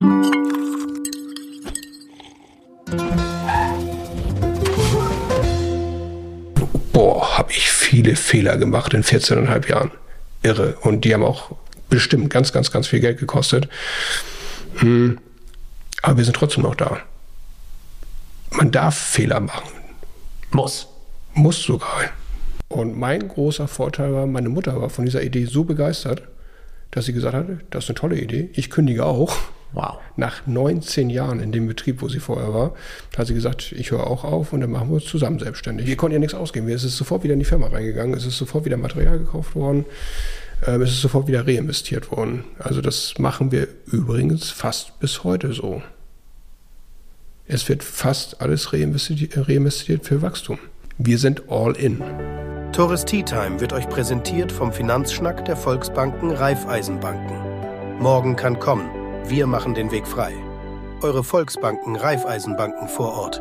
Boah, habe ich viele Fehler gemacht in 14,5 Jahren. Irre. Und die haben auch bestimmt ganz, ganz, ganz viel Geld gekostet. Aber wir sind trotzdem noch da. Man darf Fehler machen. Muss sogar. Und mein großer Vorteil war, meine Mutter war von dieser Idee so begeistert, dass sie gesagt hatte, das ist eine tolle Idee, ich kündige auch. Wow. Nach 19 Jahren in dem Betrieb, wo sie vorher war, hat sie gesagt, ich höre auch auf und dann machen wir uns zusammen selbstständig. Wir konnten ja nichts ausgeben. Es ist sofort wieder in die Firma reingegangen, es ist sofort wieder Material gekauft worden, es ist sofort wieder reinvestiert worden. Also das machen wir übrigens fast bis heute so. Es wird fast alles reinvestiert für Wachstum. Wir sind all in. Tores Tea Time wird euch präsentiert vom Finanzschnack der Volksbanken Raiffeisenbanken. Morgen kann kommen. Wir machen den Weg frei. Eure Volksbanken Raiffeisenbanken vor Ort.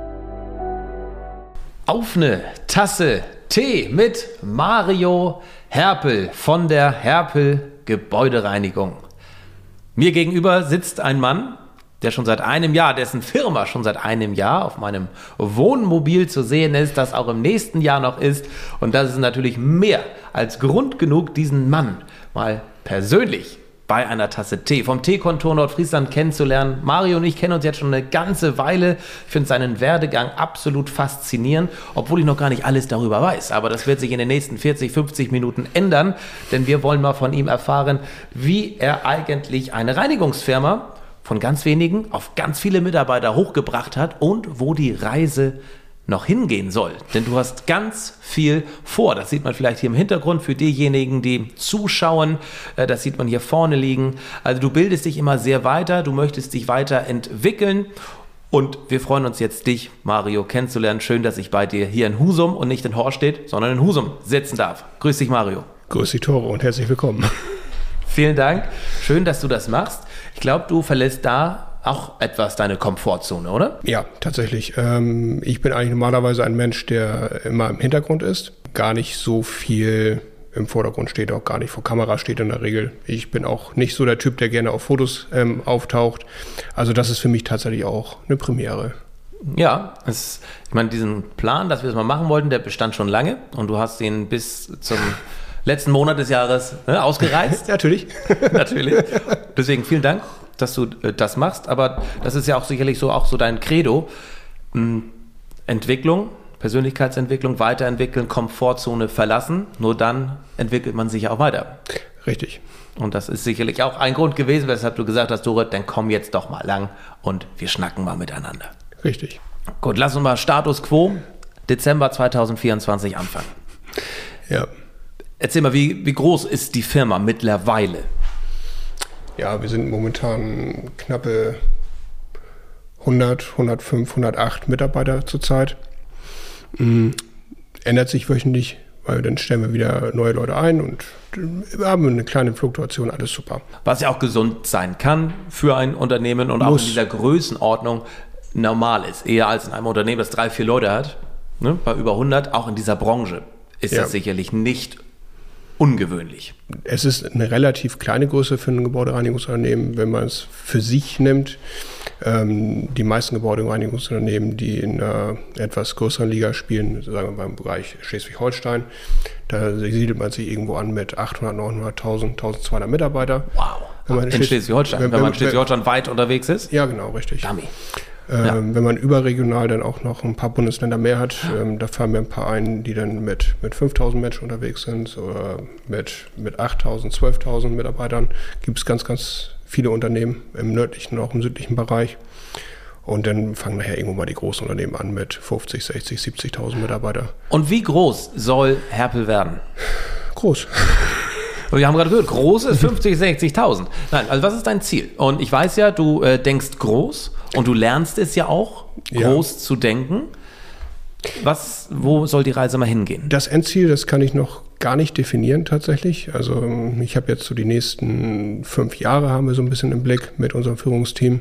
Auf eine Tasse Tee mit Mario Herpel von der Herpel Gebäudereinigung. Mir gegenüber sitzt ein Mann, der schon seit einem Jahr, dessen Firma schon seit einem Jahr auf meinem Wohnmobil zu sehen ist, das auch im nächsten Jahr noch ist. Und das ist natürlich mehr als Grund genug, diesen Mann mal persönlich bei einer Tasse Tee vom Teekontor Nordfriesland kennenzulernen. Mario und ich kennen uns jetzt schon eine ganze Weile. Ich finde seinen Werdegang absolut faszinierend, obwohl ich noch gar nicht alles darüber weiß. Aber das wird sich in den nächsten 40, 50 Minuten ändern, denn wir wollen mal von ihm erfahren, wie er eigentlich eine Reinigungsfirma von ganz wenigen auf ganz viele Mitarbeiter hochgebracht hat und wo die Reise noch hingehen soll. Denn du hast ganz viel vor. Das sieht man vielleicht hier im Hintergrund für diejenigen, die zuschauen. Das sieht man hier vorne liegen. Also du bildest dich immer sehr weiter. Du möchtest dich weiterentwickeln. Und wir freuen uns jetzt, dich, Mario, kennenzulernen. Schön, dass ich bei dir hier in Husum und nicht in Horstedt, sondern in Husum sitzen darf. Grüß dich, Mario. Grüß dich, Tore, und herzlich willkommen. Vielen Dank. Schön, dass du das machst. Ich glaube, du verlässt da auch etwas deine Komfortzone, oder? Ja, tatsächlich. Ich bin eigentlich normalerweise ein Mensch, der immer im Hintergrund ist, gar nicht so viel im Vordergrund steht, auch gar nicht vor Kamera steht in der Regel. Ich bin auch nicht so der Typ, der gerne auf Fotos auftaucht. Also das ist für mich tatsächlich auch eine Premiere. Ja, ich meine, diesen Plan, dass wir das mal machen wollten, der bestand schon lange und du hast ihn bis zum letzten Monat des Jahres ausgereizt. Natürlich. Natürlich. Deswegen vielen Dank, dass du das machst. Aber das ist ja auch sicherlich auch so dein Credo. Entwicklung, Persönlichkeitsentwicklung, weiterentwickeln, Komfortzone verlassen. Nur dann entwickelt man sich ja auch weiter. Richtig. Und das ist sicherlich auch ein Grund gewesen, weshalb du gesagt hast, Dore, dann komm jetzt doch mal lang und wir schnacken mal miteinander. Richtig. Gut, lass uns mal Status Quo Dezember 2024 anfangen. Ja. Erzähl mal, wie groß ist die Firma mittlerweile? Ja, wir sind momentan knappe 100, 105, 108 Mitarbeiter zurzeit. Ändert sich wöchentlich, weil dann stellen wir wieder neue Leute ein und wir haben eine kleine Fluktuation, alles super. Was ja auch gesund sein kann für ein Unternehmen und auch in dieser Größenordnung normal ist. Eher als in einem Unternehmen, das 3, 4 Leute hat, ne, bei über 100, auch in dieser Branche ist das sicherlich nicht ungewöhnlich. Es ist eine relativ kleine Größe für ein Gebäudereinigungsunternehmen, wenn man es für sich nimmt. Die meisten Gebäudereinigungsunternehmen, die in einer etwas größeren Liga spielen, sagen wir mal im Bereich Schleswig-Holstein, da siedelt man sich irgendwo an mit 800, 900.000, 1200 Mitarbeiter. Wow. In Schleswig-Holstein, wenn man in Schleswig-Holstein weit unterwegs ist? Ja, genau, richtig. Dummy. Wenn man überregional dann auch noch ein paar Bundesländer mehr hat, da fahren wir ein paar ein, die dann mit 5.000 Menschen unterwegs sind oder mit 8.000, 12.000 Mitarbeitern. Gibt es ganz, ganz viele Unternehmen im nördlichen und auch im südlichen Bereich. Und dann fangen nachher irgendwo mal die großen Unternehmen an mit 50, 60, 70.000 Mitarbeitern. Und wie groß soll Herpel werden? Groß. Wir haben gerade gehört, groß ist 50, 60.000. Nein, also was ist dein Ziel? Und ich weiß ja, du denkst groß und du lernst es ja auch, groß zu denken. Wo soll die Reise mal hingehen? Das Endziel, das kann ich noch gar nicht definieren tatsächlich. Also ich habe jetzt so die nächsten 5 Jahre haben wir so ein bisschen im Blick mit unserem Führungsteam.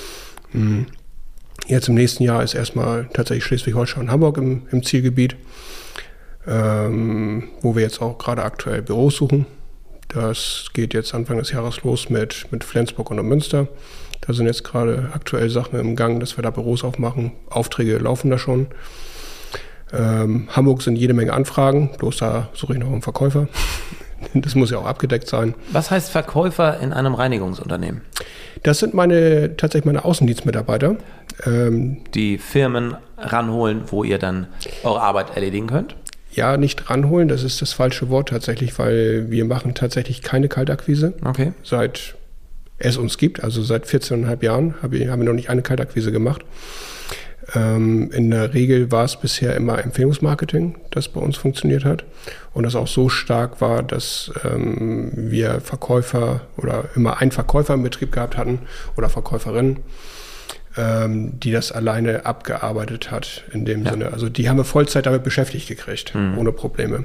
Jetzt im nächsten Jahr ist erstmal tatsächlich Schleswig-Holstein und Hamburg im Zielgebiet, wo wir jetzt auch gerade aktuell Büros suchen. Das geht jetzt Anfang des Jahres los mit Flensburg und Münster. Da sind jetzt gerade aktuell Sachen im Gang, dass wir da Büros aufmachen. Aufträge laufen da schon. Hamburg sind jede Menge Anfragen, bloß da suche ich noch einen Verkäufer. Das muss ja auch abgedeckt sein. Was heißt Verkäufer in einem Reinigungsunternehmen? Das sind tatsächlich meine Außendienstmitarbeiter. Die Firmen ranholen, wo ihr dann eure Arbeit erledigen könnt? Ja, nicht ranholen, das ist das falsche Wort tatsächlich, weil wir machen tatsächlich keine Kaltakquise. Okay. Seit es uns gibt, also seit 14,5 Jahren, haben wir noch nicht eine Kaltakquise gemacht. In der Regel war es bisher immer Empfehlungsmarketing, das bei uns funktioniert hat und das auch so stark war, dass wir Verkäufer oder immer einen Verkäufer im Betrieb gehabt hatten oder Verkäuferin, die das alleine abgearbeitet hat in dem Sinne. Also die haben wir Vollzeit damit beschäftigt gekriegt, ohne Probleme.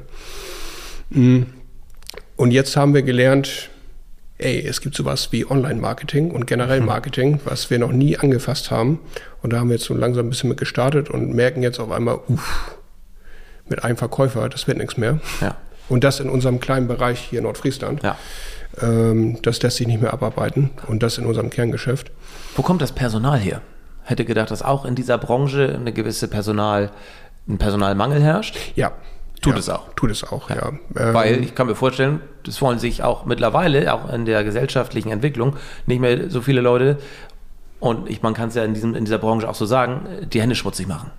Und jetzt haben wir gelernt, es gibt sowas wie Online-Marketing und generell Marketing, was wir noch nie angefasst haben. Und da haben wir jetzt so langsam ein bisschen mit gestartet und merken jetzt auf einmal, mit einem Verkäufer, das wird nichts mehr. Ja. Und das in unserem kleinen Bereich hier in Nordfriesland. Ja. Das lässt sich nicht mehr abarbeiten und das in unserem Kerngeschäft. Wo kommt das Personal her? Hätte gedacht, dass auch in dieser Branche ein Personalmangel herrscht? Ja. Tut es auch. Tut es auch, ja. Weil ich kann mir vorstellen, das wollen sich auch mittlerweile, auch in der gesellschaftlichen Entwicklung, nicht mehr so viele Leute, und man kann es ja in dieser Branche auch so sagen, die Hände schmutzig machen.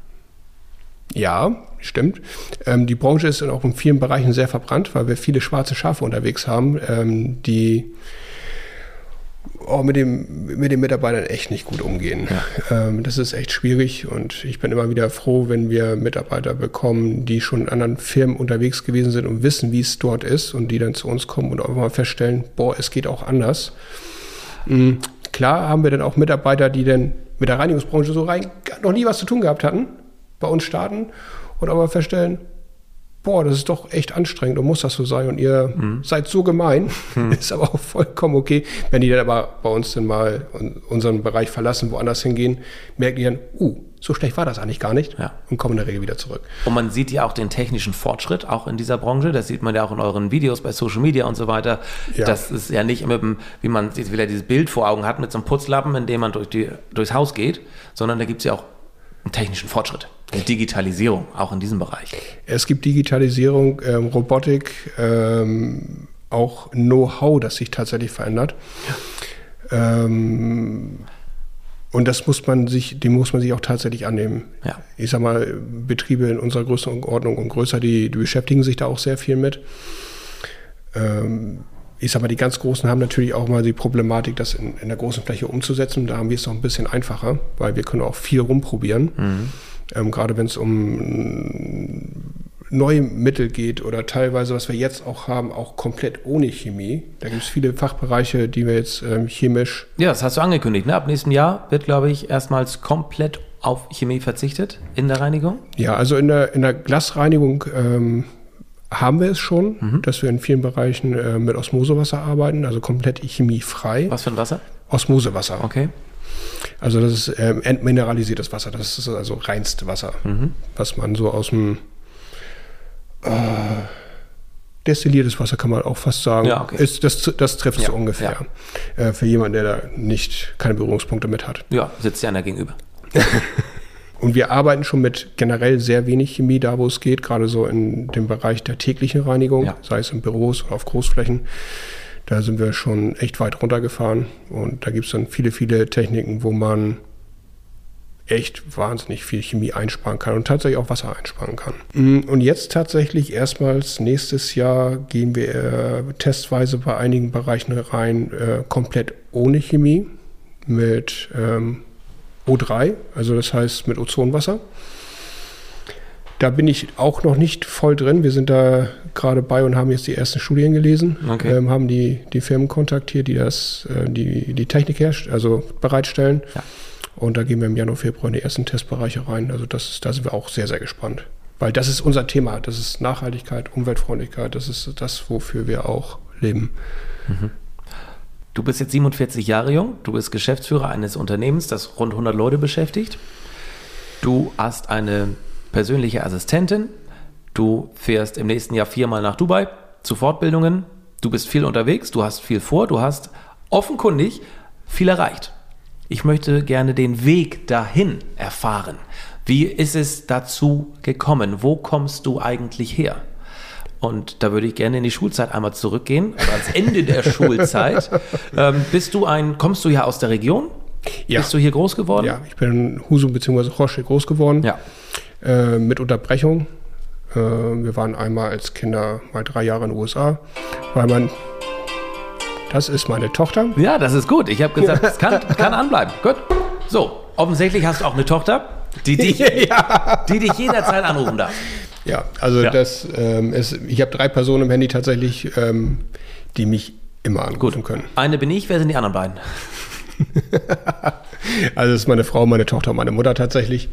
Ja, stimmt. Die Branche ist auch in vielen Bereichen sehr verbrannt, weil wir viele schwarze Schafe unterwegs haben, die mit den Mitarbeitern echt nicht gut umgehen. Ja. Das ist echt schwierig und ich bin immer wieder froh, wenn wir Mitarbeiter bekommen, die schon in anderen Firmen unterwegs gewesen sind und wissen, wie es dort ist und die dann zu uns kommen und auch mal feststellen, es geht auch anders. Klar haben wir dann auch Mitarbeiter, die dann mit der Reinigungsbranche so noch nie was zu tun gehabt hatten, bei uns starten und aber feststellen, das ist doch echt anstrengend und muss das so sein und ihr seid so gemein, ist aber auch vollkommen okay. Wenn die dann aber bei uns dann mal unseren Bereich verlassen, woanders hingehen, merken die dann, so schlecht war das eigentlich gar nicht und kommen in der Regel wieder zurück. Und man sieht ja auch den technischen Fortschritt auch in dieser Branche, das sieht man ja auch in euren Videos bei Social Media und so weiter. Ja. Das ist ja nicht wie man jetzt wieder dieses Bild vor Augen hat mit so einem Putzlappen, in dem man durchs Haus geht, sondern da gibt es ja auch einen technischen Fortschritt. Digitalisierung, auch in diesem Bereich. Es gibt Digitalisierung, Robotik, auch Know-how, das sich tatsächlich verändert. Ja. Und dem muss man sich auch tatsächlich annehmen. Ja. Ich sag mal, Betriebe in unserer Größenordnung und größer, die beschäftigen sich da auch sehr viel mit. Ich sag mal, die ganz Großen haben natürlich auch mal die Problematik, das in der großen Fläche umzusetzen. Da haben wir es noch ein bisschen einfacher, weil wir können auch viel rumprobieren. Gerade wenn es um neue Mittel geht oder teilweise, was wir jetzt auch haben, auch komplett ohne Chemie. Da gibt es viele Fachbereiche, die wir jetzt chemisch... Ja, das hast du angekündigt, ne? Ab nächstem Jahr wird, glaube ich, erstmals komplett auf Chemie verzichtet in der Reinigung. Ja, also in der Glasreinigung haben wir es schon, dass wir in vielen Bereichen mit Osmosewasser arbeiten, also komplett chemiefrei. Was für ein Wasser? Osmosewasser. Okay. Also das ist entmineralisiertes Wasser, das ist also reinste Wasser, was man so aus dem destilliertes Wasser kann man auch fast sagen. Ja, okay. Das trifft so ungefähr. Ja. Für jemanden, der da keine Berührungspunkte mit hat. Ja, sitzt ja einer gegenüber. Und wir arbeiten schon mit generell sehr wenig Chemie da, wo es geht, gerade so in dem Bereich der täglichen Reinigung, sei es in Büros oder auf Großflächen. Da sind wir schon echt weit runtergefahren und da gibt es dann viele, viele Techniken, wo man echt wahnsinnig viel Chemie einsparen kann und tatsächlich auch Wasser einsparen kann. Und jetzt tatsächlich erstmals nächstes Jahr gehen wir testweise bei einigen Bereichen rein, komplett ohne Chemie mit O3, also das heißt mit Ozonwasser. Da bin ich auch noch nicht voll drin. Wir sind da gerade bei und haben jetzt die ersten Studien gelesen. Okay. Haben die Firmen kontaktiert, die die Technik bereitstellen. Ja. Und da gehen wir im Januar, Februar in die ersten Testbereiche rein. Also da sind wir auch sehr, sehr gespannt. Weil das ist unser Thema. Das ist Nachhaltigkeit, Umweltfreundlichkeit. Das ist das, wofür wir auch leben. Du bist jetzt 47 Jahre jung. Du bist Geschäftsführer eines Unternehmens, das rund 100 Leute beschäftigt. Du hast eine persönliche Assistentin. Du fährst im nächsten Jahr 4-mal nach Dubai zu Fortbildungen. Du bist viel unterwegs, du hast viel vor, du hast offenkundig viel erreicht. Ich möchte gerne den Weg dahin erfahren. Wie ist es dazu gekommen? Wo kommst du eigentlich her? Und da würde ich gerne in die Schulzeit einmal zurückgehen, also ans Ende der Schulzeit. Kommst du ja aus der Region? Ja. Bist du hier groß geworden? Ja, ich bin in Husum bzw. Rostock groß geworden. Ja. Mit Unterbrechung. Wir waren einmal als Kinder mal 3 Jahre in den USA, das ist meine Tochter. Ja, das ist gut. Ich habe gesagt, es kann anbleiben. Gut. So, offensichtlich hast du auch eine Tochter, die dich jederzeit anrufen darf. Ja, also ich habe 3 Personen im Handy tatsächlich, die mich immer anrufen können. Eine bin ich, wer sind die anderen beiden? Also das ist meine Frau, meine Tochter und meine Mutter tatsächlich.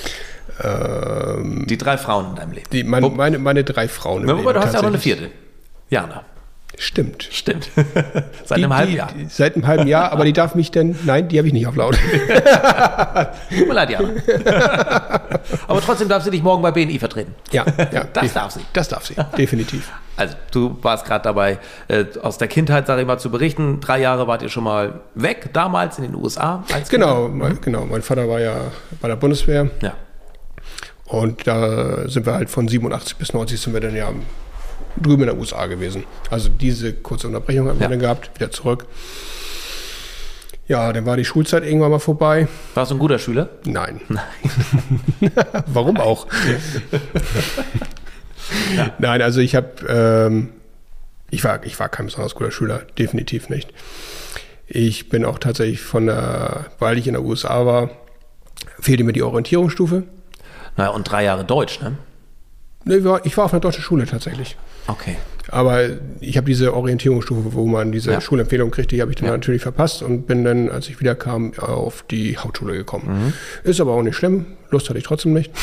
Die 3 Frauen in deinem Leben. Meine 3 Frauen im Leben. Aber du hast ja noch eine 4. Jana. Stimmt. Seit einem halben Jahr. Seit einem halben Jahr, aber die darf mich nein, die habe ich nicht auf laut. Tut mir leid, Jana. Aber trotzdem darf sie dich morgen bei BNI vertreten. Ja. Das darf sie. Das darf sie, definitiv. Also, du warst gerade dabei, aus der Kindheit, sage ich mal, zu berichten. 3 Jahre wart ihr schon mal weg, damals in den USA. Genau. Mein Vater war ja bei der Bundeswehr. Ja. Und da sind wir halt von 87 bis 90 sind wir dann ja drüben in der USA gewesen. Also diese kurze Unterbrechung haben wir dann gehabt, wieder zurück. Ja, dann war die Schulzeit irgendwann mal vorbei. Warst du ein guter Schüler? Nein. Warum auch? Ja. Nein, also ich war kein besonders guter Schüler, definitiv nicht. Ich bin auch tatsächlich weil ich in der USA war, fehlte mir die Orientierungsstufe. Naja, und 3 Jahre Deutsch, ne? Nee, ich war auf einer deutschen Schule tatsächlich. Okay. Aber ich habe diese Orientierungsstufe, wo man diese Schulempfehlung kriegt, die habe ich dann natürlich verpasst und bin dann, als ich wiederkam, auf die Hauptschule gekommen. Ist aber auch nicht schlimm, Lust hatte ich trotzdem nicht.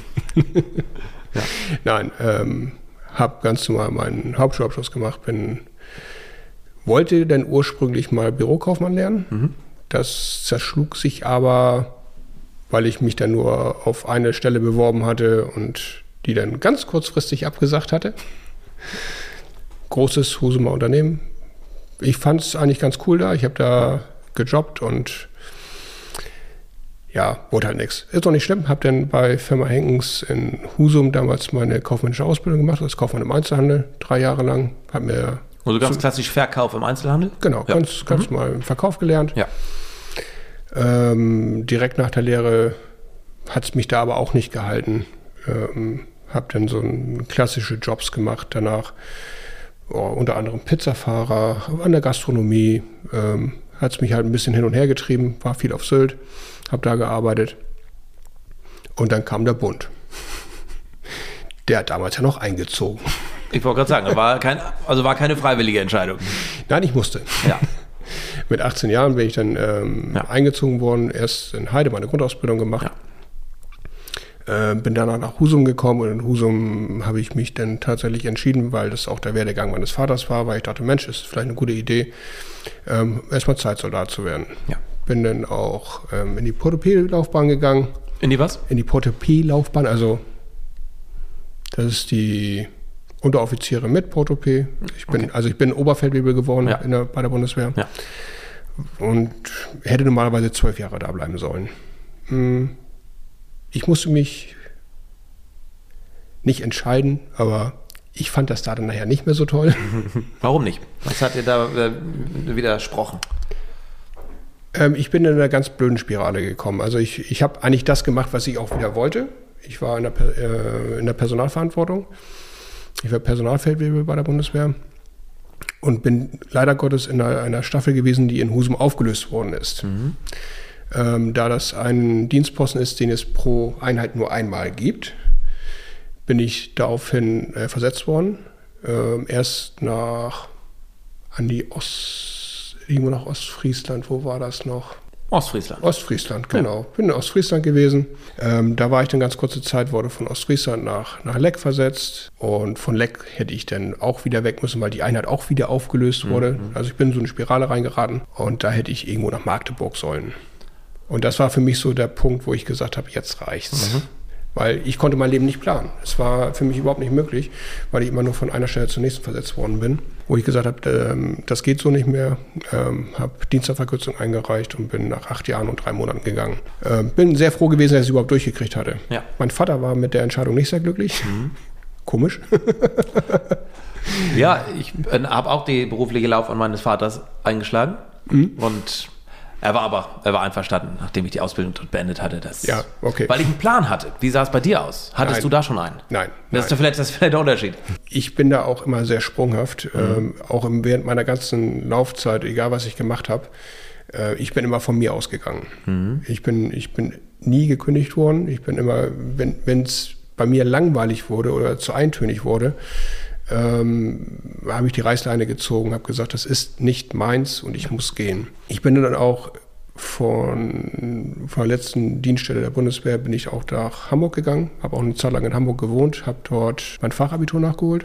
Nein, habe ganz normal meinen Hauptschulabschluss gemacht, wollte dann ursprünglich mal Bürokaufmann lernen. Das zerschlug sich aber, weil ich mich dann nur auf eine Stelle beworben hatte und die dann ganz kurzfristig abgesagt hatte. Großes Husumer Unternehmen. Ich fand es eigentlich ganz cool da. Ich habe da gejobbt und ja, wurde halt nichts. Ist doch nicht schlimm. Habe dann bei Firma Henkens in Husum damals meine kaufmännische Ausbildung gemacht, als Kaufmann im Einzelhandel, 3 Jahre lang. Also ganz klassisch Verkauf im Einzelhandel? Genau, ganz mal im Verkauf gelernt. Ja. Direkt nach der Lehre hat es mich da aber auch nicht gehalten. Habe dann so klassische Jobs gemacht danach, unter anderem Pizzafahrer, an der Gastronomie, hat es mich halt ein bisschen hin und her getrieben, war viel auf Sylt, habe da gearbeitet und dann kam der Bund. Der hat damals ja noch eingezogen. Ich wollte gerade sagen, war keine freiwillige Entscheidung. Nein, ich musste. Ja. Mit 18 Jahren bin ich dann eingezogen worden, erst in Heide meine Grundausbildung gemacht. Ja. Bin danach nach Husum gekommen und in Husum habe ich mich dann tatsächlich entschieden, weil das auch der Werdegang meines Vaters war, weil ich dachte, Mensch, ist vielleicht eine gute Idee, erstmal Zeitsoldat zu werden. Ja. Bin dann auch in die Portopie-Laufbahn gegangen. In die was? In die Portopie-Laufbahn, also das ist die Unteroffiziere mit Portopie. Ich bin Oberfeldwebel geworden bei der Bundeswehr und hätte normalerweise 12 Jahre da bleiben sollen. Ich musste mich nicht entscheiden, aber ich fand das da dann nachher nicht mehr so toll. Warum nicht? Was hat dir da widersprochen? Ich bin in einer ganz blöden Spirale gekommen. Also ich habe eigentlich das gemacht, was ich auch wieder wollte. Ich war in der Personalverantwortung. Ich war Personalfeldwebel bei der Bundeswehr und bin leider Gottes in einer Staffel gewesen, die in Husum aufgelöst worden ist. Da das ein Dienstposten ist, den es pro Einheit nur einmal gibt, bin ich daraufhin versetzt worden. Erst irgendwo nach Ostfriesland. Wo war das noch? Ostfriesland, genau. Ja. Bin in Ostfriesland gewesen. Da war ich dann ganz kurze Zeit, wurde von Ostfriesland nach Leck versetzt. Und von Leck hätte ich dann auch wieder weg müssen, weil die Einheit auch wieder aufgelöst wurde. Also ich bin in so eine Spirale reingeraten. Und da hätte ich irgendwo nach Magdeburg sollen. Und das war für mich so der Punkt, wo ich gesagt habe, jetzt reicht's. Weil ich konnte mein Leben nicht planen. Es war für mich überhaupt nicht möglich, weil ich immer nur von einer Stelle zur nächsten versetzt worden bin. Wo ich gesagt habe, das geht so nicht mehr. Habe Dienstverkürzung eingereicht und bin nach 8 Jahren und 3 Monaten gegangen. Bin sehr froh gewesen, dass ich es überhaupt durchgekriegt hatte. Ja. Mein Vater war mit der Entscheidung nicht sehr glücklich. Komisch. Ja, ich habe auch die berufliche Laufbahn meines Vaters eingeschlagen. Und er war einverstanden, nachdem ich die Ausbildung dort beendet hatte. Ja, okay. Weil ich einen Plan hatte. Wie sah es bei dir aus? Hattest du da schon einen? Nein. Das ist vielleicht der Unterschied. Ich bin da auch immer sehr sprunghaft. Auch während meiner ganzen Laufzeit, egal was ich gemacht habe, ich bin immer von mir ausgegangen. Ich bin nie gekündigt worden. Ich bin immer, wenn es bei mir langweilig wurde oder zu eintönig wurde, habe ich die Reißleine gezogen, habe gesagt, das ist nicht meins und ich muss gehen. Ich bin dann auch von der letzten Dienststelle der Bundeswehr bin ich auch nach Hamburg gegangen, habe auch eine Zeit lang in Hamburg gewohnt, habe dort mein Fachabitur nachgeholt,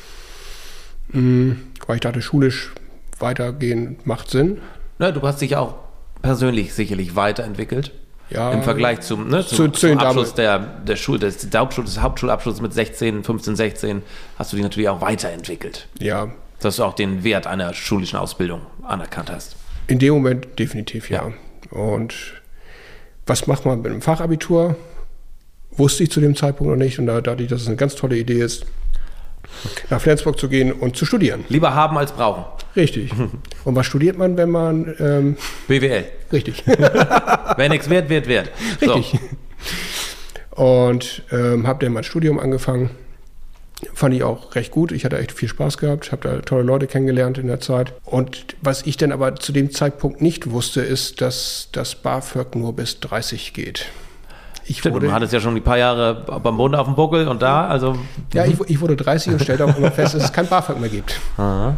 weil ich dachte, schulisch weitergehen macht Sinn. Na, du hast dich auch persönlich sicherlich weiterentwickelt. Ja, im Vergleich zum Abschluss des Hauptschulabschlusses mit 15, 16 hast du dich natürlich auch weiterentwickelt. Ja. Dass du auch den Wert einer schulischen Ausbildung anerkannt hast. In dem Moment definitiv, ja. Und was macht man mit einem Fachabitur? Wusste ich zu dem Zeitpunkt noch nicht. Und da dachte ich, dass es eine ganz tolle Idee ist, nach Flensburg zu gehen und zu studieren. Lieber haben als brauchen. Richtig. Und was studiert man, wenn man... BWL. Richtig. Wer nichts wird, wird. Richtig. So. Und habe dann mein Studium angefangen. Fand ich auch recht gut. Ich hatte echt viel Spaß gehabt. Habe da tolle Leute kennengelernt in der Zeit. Und was ich dann aber zu dem Zeitpunkt nicht wusste, ist, dass das BAföG nur bis 30 geht. Du hattest ja schon ein paar Jahre beim Bund auf dem Buckel und da, also... Ja, ich wurde 30 und stellte auch immer fest, dass es kein BAföG mehr gibt. Aha.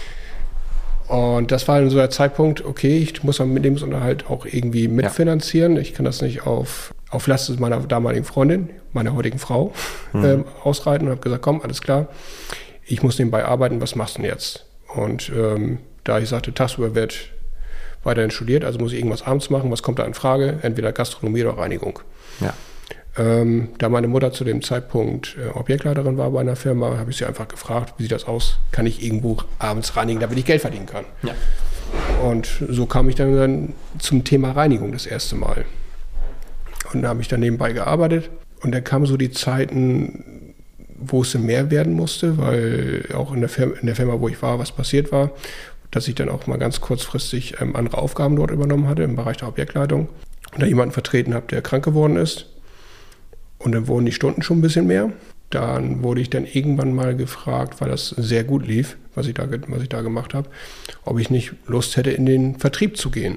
Und das war dann so der Zeitpunkt, okay, ich muss meinen Lebensunterhalt auch irgendwie mitfinanzieren. Ich kann das nicht auf Last meiner damaligen Freundin, meiner heutigen Frau, ausreiten und habe gesagt, komm, alles klar, ich muss nebenbei arbeiten, was machst du denn jetzt? Und da ich sagte, tagsüber wird weiterhin studiert, also muss ich irgendwas abends machen, was kommt da in Frage? Entweder Gastronomie oder Reinigung. Ja. Da meine Mutter zu dem Zeitpunkt Objektleiterin war bei einer Firma, habe ich sie einfach gefragt, wie sieht das aus? Kann ich irgendwo abends reinigen, damit ich Geld verdienen kann? Ja. Und so kam ich dann zum Thema Reinigung das erste Mal. Und da habe ich dann nebenbei gearbeitet. Und dann kamen so die Zeiten, wo es mehr werden musste, weil auch in der Firma, wo ich war, was passiert war, dass ich dann auch mal ganz kurzfristig andere Aufgaben dort übernommen hatte im Bereich der Objektleitung. Und da jemanden vertreten habe, der krank geworden ist. Und dann wurden die Stunden schon ein bisschen mehr. Dann wurde ich dann irgendwann mal gefragt, weil das sehr gut lief, was ich da gemacht habe, ob ich nicht Lust hätte, in den Vertrieb zu gehen.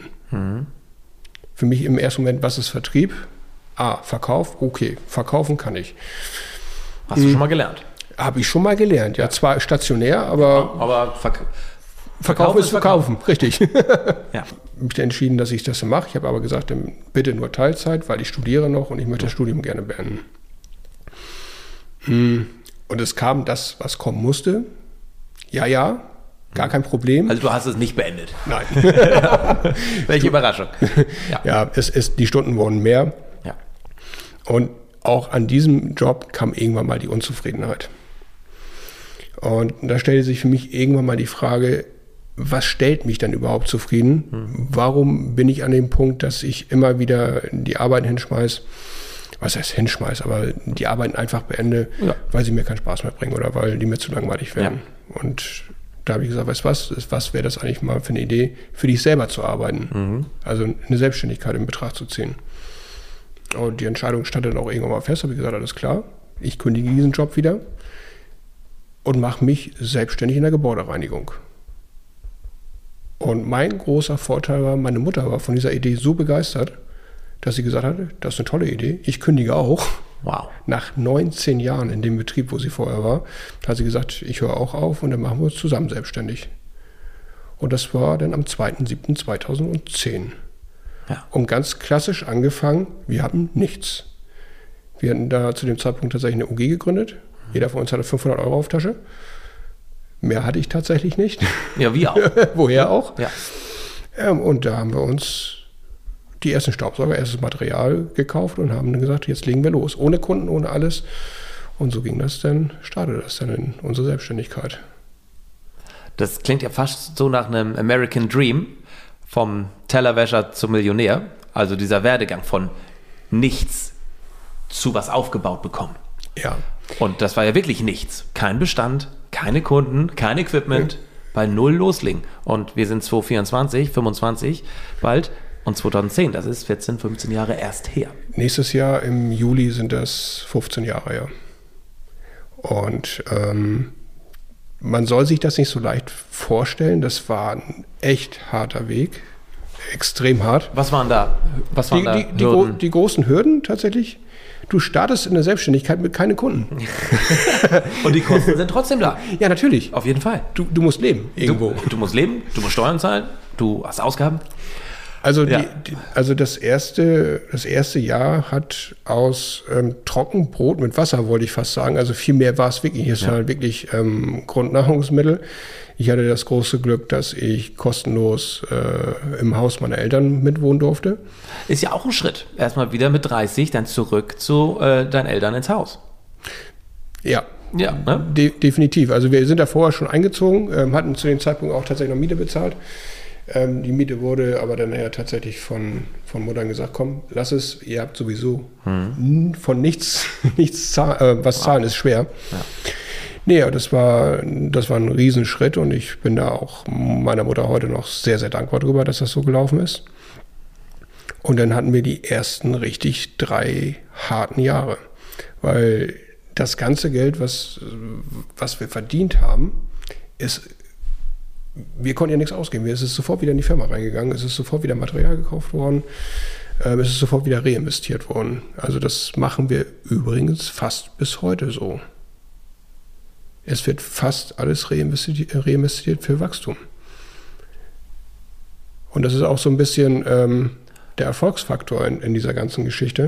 Für mich im ersten Moment, was ist Vertrieb? Verkauf, okay, verkaufen kann ich. Hast du schon mal gelernt? Habe ich schon mal gelernt, ja, zwar stationär, aber Verkauf ist Verkaufen, richtig. Ja. Ich habe mich entschieden, dass ich das mache. Ich habe aber gesagt, bitte nur Teilzeit, weil ich studiere noch und ich möchte das Studium gerne beenden. Und es kam das, was kommen musste. Ja, gar kein Problem. Also du hast es nicht beendet? Nein. Welche Überraschung. Ja, die Stunden wurden mehr. Ja. Und auch an diesem Job kam irgendwann mal die Unzufriedenheit. Und da stellte sich für mich irgendwann mal die Frage, was stellt mich dann überhaupt zufrieden? Warum bin ich an dem Punkt, dass ich immer wieder die Arbeit hinschmeiß? Was heißt hinschmeiß? Aber die Arbeit einfach beende, weil sie mir keinen Spaß mehr bringen oder weil die mir zu langweilig werden. Ja. Und da habe ich gesagt, was wäre das eigentlich mal für eine Idee, für dich selber zu arbeiten? Also eine Selbstständigkeit in Betracht zu ziehen. Und die Entscheidung stand dann auch irgendwann mal fest, habe ich gesagt, alles klar, ich kündige diesen Job wieder und mache mich selbstständig in der Gebäudereinigung. Und mein großer Vorteil war, meine Mutter war von dieser Idee so begeistert, dass sie gesagt hatte, das ist eine tolle Idee, ich kündige auch. Wow. Nach 19 Jahren in dem Betrieb, wo sie vorher war, hat sie gesagt, ich höre auch auf und dann machen wir uns zusammen selbstständig. Und das war dann am 2.7.2010. Ja. Und ganz klassisch angefangen, wir hatten nichts. Wir hatten da zu dem Zeitpunkt tatsächlich eine UG gegründet. Jeder von uns hatte 500 € auf Tasche. Mehr hatte ich tatsächlich nicht. Ja, wie auch. Woher auch. Ja. Und da haben wir uns die ersten Staubsauger, erstes Material gekauft und haben dann gesagt, jetzt legen wir los. Ohne Kunden, ohne alles. Und so startete das dann in unsere Selbstständigkeit. Das klingt ja fast so nach einem American Dream, vom Tellerwäscher zum Millionär. Also dieser Werdegang von nichts zu was aufgebaut bekommen. Ja. Und das war ja wirklich nichts. Kein Bestand, keine Kunden, kein Equipment, bei null loslegen. Und wir sind 2024, 25 bald und 2010, das ist 14, 15 Jahre erst her. Nächstes Jahr im Juli sind das 15 Jahre, ja. Und man soll sich das nicht so leicht vorstellen. Das war ein echt harter Weg. Extrem hart. Was waren da Hürden? Die großen Hürden tatsächlich. Du startest in der Selbstständigkeit mit keinen Kunden. Und die Kosten sind trotzdem da. Ja, natürlich. Auf jeden Fall. Du musst leben irgendwo. Du musst leben, du musst Steuern zahlen, du hast Ausgaben. Also, das erste Jahr hat aus Trockenbrot mit Wasser, wollte ich fast sagen. Also viel mehr war es wirklich. Es war wirklich Grundnahrungsmittel. Ich hatte das große Glück, dass ich kostenlos im Haus meiner Eltern mitwohnen durfte. Ist ja auch ein Schritt. Erstmal wieder mit 30, dann zurück zu deinen Eltern ins Haus. Ja. Ja, ne? Definitiv. Also wir sind da vorher schon eingezogen, hatten zu dem Zeitpunkt auch tatsächlich noch Miete bezahlt. Die Miete wurde aber dann tatsächlich von Muttern gesagt, komm, lass es, ihr habt sowieso von nichts was zahlen ist schwer. Ja. Nee, das war ein Riesenschritt und ich bin da auch meiner Mutter heute noch sehr, sehr dankbar drüber, dass das so gelaufen ist. Und dann hatten wir die ersten richtig 3 harten Jahre, weil das ganze Geld, was wir verdient haben, wir konnten ja nichts ausgeben. Es ist sofort wieder in die Firma reingegangen, es ist sofort wieder Material gekauft worden, es ist sofort wieder reinvestiert worden. Also das machen wir übrigens fast bis heute so. Es wird fast alles reinvestiert für Wachstum. Und das ist auch so ein bisschen der Erfolgsfaktor in dieser ganzen Geschichte.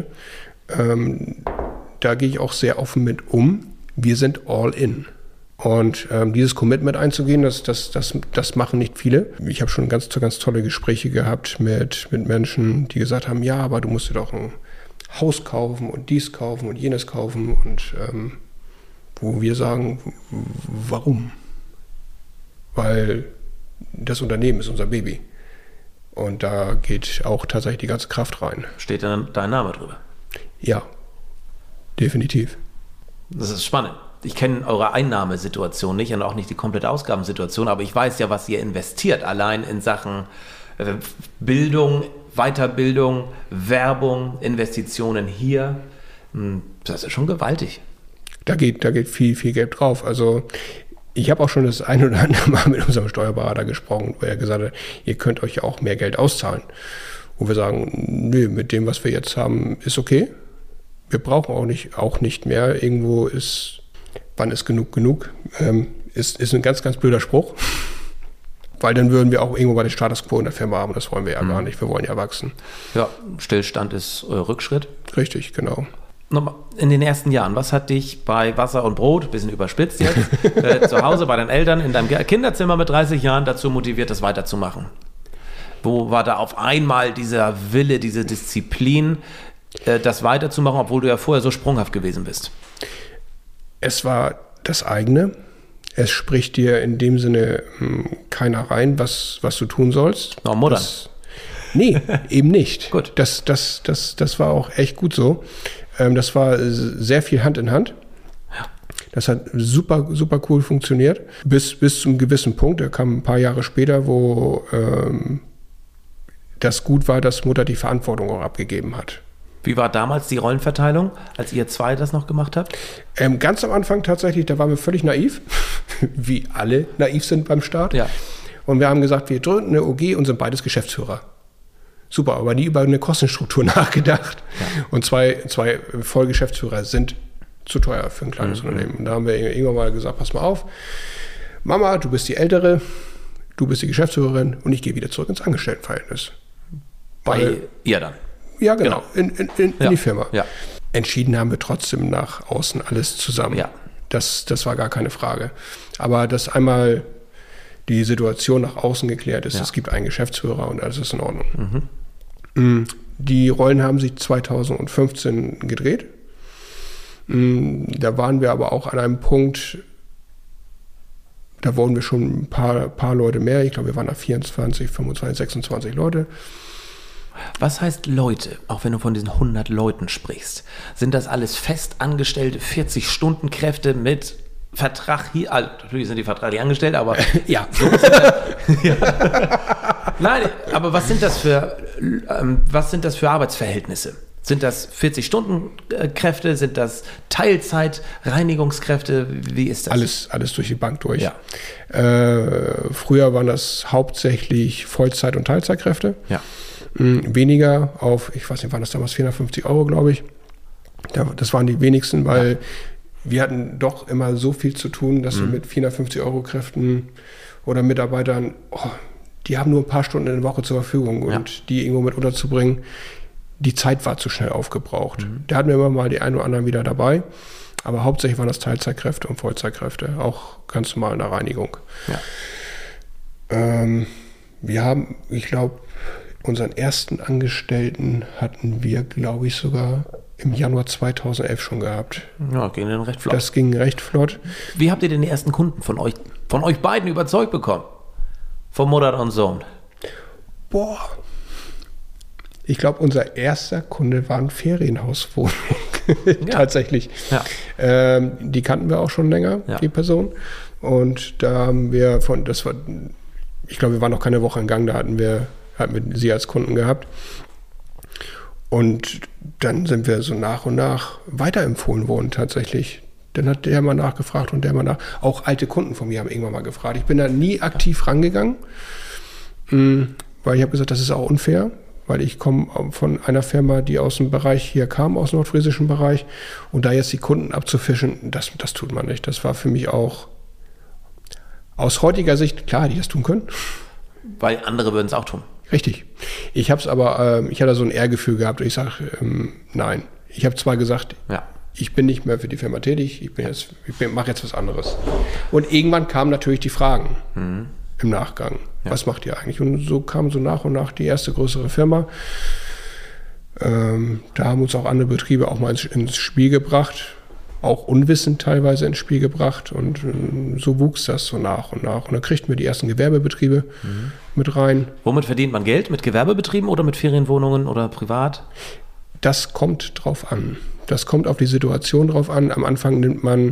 Da gehe ich auch sehr offen mit um. Wir sind all in. Und dieses Commitment einzugehen, das machen nicht viele. Ich habe schon ganz tolle Gespräche gehabt mit Menschen, die gesagt haben, ja, aber du musst dir doch ein Haus kaufen und dies kaufen und jenes kaufen. Und wo wir sagen, warum? Weil das Unternehmen ist unser Baby. Und da geht auch tatsächlich die ganze Kraft rein. Steht dann dein Name drüber? Ja, definitiv. Das ist spannend. Ich kenne eure Einnahmesituation nicht und auch nicht die komplette Ausgabensituation, aber ich weiß ja, was ihr investiert, allein in Sachen Bildung, Weiterbildung, Werbung, Investitionen hier. Das ist schon gewaltig. Da geht viel Geld drauf. Also ich habe auch schon das ein oder andere Mal mit unserem Steuerberater gesprochen, wo er gesagt hat, ihr könnt euch ja auch mehr Geld auszahlen. Wo wir sagen, nö, mit dem, was wir jetzt haben, ist okay. Wir brauchen auch nicht mehr. Irgendwo ist, wann ist genug? Ist ein ganz blöder Spruch. Weil dann würden wir auch irgendwo bei den Status Quo in der Firma haben. Das wollen wir ja gar nicht. Wir wollen ja wachsen. Ja, Stillstand ist Rückschritt. Richtig, genau. Nochmal, in den ersten Jahren, was hat dich bei Wasser und Brot, bisschen überspitzt jetzt, zu Hause bei deinen Eltern in deinem Kinderzimmer mit 30 Jahren dazu motiviert, das weiterzumachen? Wo war da auf einmal dieser Wille, diese Disziplin, das weiterzumachen, obwohl du ja vorher so sprunghaft gewesen bist? Es war das eigene. Es spricht dir in dem Sinne keiner rein, was du tun sollst. Noch modern. Nee, eben nicht. Gut. Das war auch echt gut so. Das war sehr viel Hand in Hand. Ja. Das hat super cool funktioniert. Bis zu einem gewissen Punkt. Der kam ein paar Jahre später, wo das gut war, dass Mutter die Verantwortung auch abgegeben hat. Wie war damals die Rollenverteilung, als ihr zwei das noch gemacht habt? Ganz am Anfang tatsächlich, da waren wir völlig naiv, wie alle naiv sind beim Start. Ja. Und wir haben gesagt, wir gründen eine OG und sind beides Geschäftsführer. Super, aber nie über eine Kostenstruktur nachgedacht. Ja. Und zwei Vollgeschäftsführer sind zu teuer für ein kleines Unternehmen. Und da haben wir irgendwann mal gesagt, pass mal auf, Mama, du bist die Ältere, du bist die Geschäftsführerin und ich gehe wieder zurück ins Angestelltenverhältnis. Bei ihr dann? Ja, genau. In die Firma. Ja. Entschieden haben wir trotzdem nach außen alles zusammen. Ja. Das war gar keine Frage. Aber dass einmal die Situation nach außen geklärt ist, es gibt einen Geschäftsführer und alles ist in Ordnung. Die Rollen haben sich 2015 gedreht. Da waren wir aber auch an einem Punkt, da wurden wir schon ein paar Leute mehr. Ich glaube, wir waren da 24, 25, 26 Leute. Was heißt Leute, auch wenn du von diesen 100 Leuten sprichst? Sind das alles festangestellte 40-Stunden-Kräfte mit Vertrag hier? Also, natürlich sind die vertraglich angestellt, aber Ja. so ja. Nein, aber was sind das für Arbeitsverhältnisse? Sind das 40-Stunden-Kräfte? Sind das Teilzeit-Reinigungskräfte? Wie ist das? Alles durch die Bank durch. Ja. Früher waren das hauptsächlich Vollzeit- und Teilzeitkräfte. Ja. Weniger auf, ich weiß nicht, waren das damals 450 €, glaube ich. Das waren die wenigsten, weil wir hatten doch immer so viel zu tun, dass wir mit 450 € Kräften oder Mitarbeitern, die haben nur ein paar Stunden in der Woche zur Verfügung und die irgendwo mit unterzubringen, die Zeit war zu schnell aufgebraucht. Da hatten wir immer mal die einen oder anderen wieder dabei, aber hauptsächlich waren das Teilzeitkräfte und Vollzeitkräfte, auch ganz normal in der Reinigung. Ja. Wir haben, ich glaube, unseren ersten Angestellten hatten wir, glaube ich, sogar im Januar 2011 schon gehabt. Ja, ging dann recht flott. Das ging recht flott. Wie habt ihr denn die ersten Kunden von euch beiden überzeugt bekommen? Von Mutter und Sohn? Boah. Ich glaube, unser erster Kunde war eine Ferienhauswohnung. Tatsächlich. Ja. Die kannten wir auch schon länger, die Person. Und da haben wir ich glaube, wir waren noch keine Woche in Gang, da hatten wir sie als Kunden gehabt. Und dann sind wir so nach und nach weiterempfohlen worden tatsächlich. Dann hat der mal nachgefragt und der mal nach. Auch alte Kunden von mir haben irgendwann mal gefragt. Ich bin da nie aktiv rangegangen, weil ich habe gesagt, das ist auch unfair, weil ich komme von einer Firma, die aus dem Bereich hier kam, aus dem nordfriesischen Bereich. Und da jetzt die Kunden abzufischen, das tut man nicht. Das war für mich auch aus heutiger Sicht, klar, die das tun können. Weil andere würden es auch tun. Richtig. Ich habe es aber, ich hatte so ein Ehrgefühl gehabt und ich sage, nein. Ich habe zwar gesagt, ich bin nicht mehr für die Firma tätig, ich mache jetzt was anderes. Und irgendwann kamen natürlich die Fragen im Nachgang. Ja. Was macht ihr eigentlich? Und so kam so nach und nach die erste größere Firma. Da haben uns auch andere Betriebe auch mal ins Spiel gebracht, auch unwissend teilweise ins Spiel gebracht und so wuchs das so nach und nach. Und dann kriegten wir die ersten Gewerbebetriebe mit rein. Womit verdient man Geld? Mit Gewerbebetrieben oder mit Ferienwohnungen oder privat? Das kommt drauf an. Das kommt auf die Situation drauf an. Am Anfang nimmt man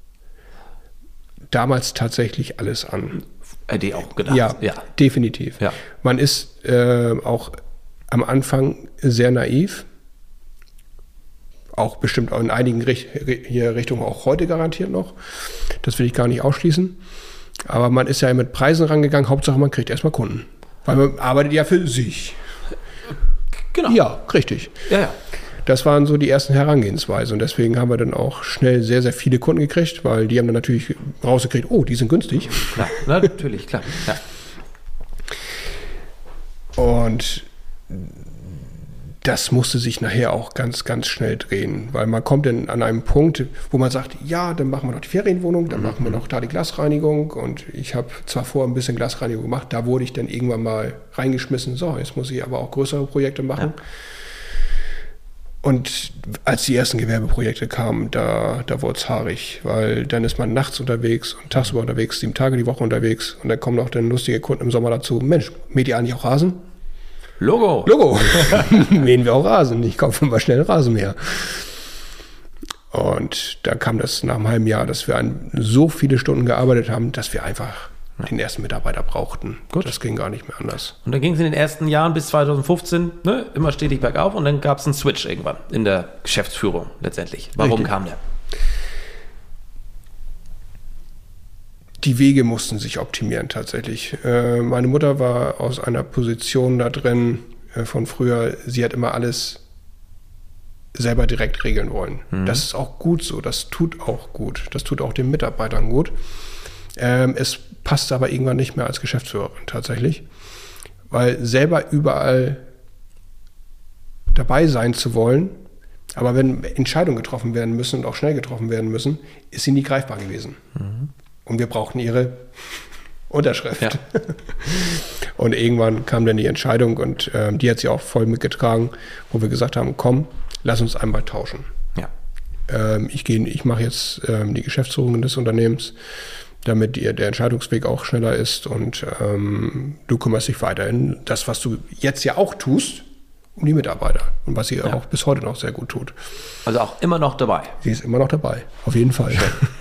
damals tatsächlich alles an. Hätte ich auch gedacht. Ja, definitiv. Ja. Man ist auch am Anfang sehr naiv. Auch bestimmt auch in einigen Richtungen auch heute garantiert noch. Das will ich gar nicht ausschließen. Aber man ist ja mit Preisen rangegangen. Hauptsache, man kriegt erstmal Kunden. Weil man arbeitet ja für sich. Genau. Ja, richtig. Ja. Das waren so die ersten Herangehensweisen. Und deswegen haben wir dann auch schnell sehr, sehr viele Kunden gekriegt, weil die haben dann natürlich rausgekriegt, die sind günstig. Klar, natürlich, klar. Ja. Und das musste sich nachher auch ganz, ganz schnell drehen, weil man kommt dann an einem Punkt, wo man sagt, ja, dann machen wir noch die Ferienwohnung, dann machen wir noch da die Glasreinigung und ich habe zwar vorher ein bisschen Glasreinigung gemacht, da wurde ich dann irgendwann mal reingeschmissen, so, jetzt muss ich aber auch größere Projekte machen. Ja. Und als die ersten Gewerbeprojekte kamen, da wurde es haarig, weil dann ist man nachts unterwegs und tagsüber unterwegs, 7 Tage die Woche unterwegs und dann kommen auch dann lustige Kunden im Sommer dazu, Mensch, mäht ihr eigentlich auch Rasen? Logo. Mähen wir auch Rasen. Ich kaufe mal schnell Rasenmäher. Und da kam das nach einem halben Jahr, dass wir so viele Stunden gearbeitet haben, dass wir einfach den ersten Mitarbeiter brauchten. Gut. Das ging gar nicht mehr anders. Und dann ging es in den ersten Jahren bis 2015 immer stetig bergauf und dann gab es einen Switch irgendwann in der Geschäftsführung letztendlich. Warum kam der? Die Wege mussten sich optimieren tatsächlich. Meine Mutter war aus einer Position da drin von früher, sie hat immer alles selber direkt regeln wollen. Das ist auch gut so, das tut auch gut. Das tut auch den Mitarbeitern gut. Es passt aber irgendwann nicht mehr als Geschäftsführerin tatsächlich, weil selber überall dabei sein zu wollen, aber wenn Entscheidungen getroffen werden müssen und auch schnell getroffen werden müssen, ist sie nie greifbar gewesen. Und wir brauchten ihre Unterschrift. Ja. Und irgendwann kam dann die Entscheidung und die hat sie auch voll mitgetragen, wo wir gesagt haben, komm, lass uns einmal tauschen. Ja. Ich mache jetzt die Geschäftsführung des Unternehmens, damit der Entscheidungsweg auch schneller ist und du kümmerst dich weiterhin das, was du jetzt ja auch tust, um die Mitarbeiter und was sie auch bis heute noch sehr gut tut. Also auch immer noch dabei. Sie ist immer noch dabei, auf jeden Fall. Ja,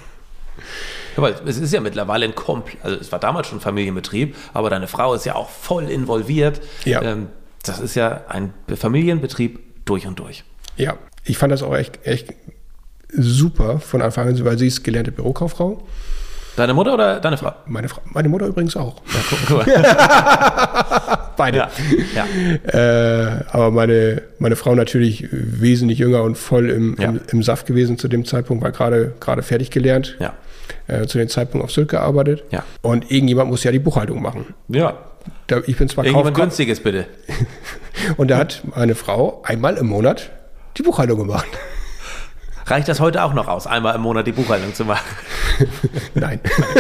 weil es ist ja mittlerweile also es war damals schon Familienbetrieb, aber deine Frau ist ja auch voll involviert. Ja. Das ist ja ein Familienbetrieb durch und durch. Ja, ich fand das auch echt super von Anfang an, weil sie ist gelernte Bürokauffrau. Deine Mutter oder deine Frau? Meine Mutter übrigens auch. Ja, cool. Beide. Ja. Aber meine Frau natürlich wesentlich jünger und voll im Saft gewesen zu dem Zeitpunkt, war gerade fertig gelernt. Ja. Zu dem Zeitpunkt auf Sylt gearbeitet. Ja. Und irgendjemand muss ja die Buchhaltung machen. Ja. Ich bin zwar irgendjemand Günstiges, bitte. Und da hat meine Frau einmal im Monat die Buchhaltung gemacht. Reicht das heute auch noch aus, einmal im Monat die Buchhaltung zu machen? Nein.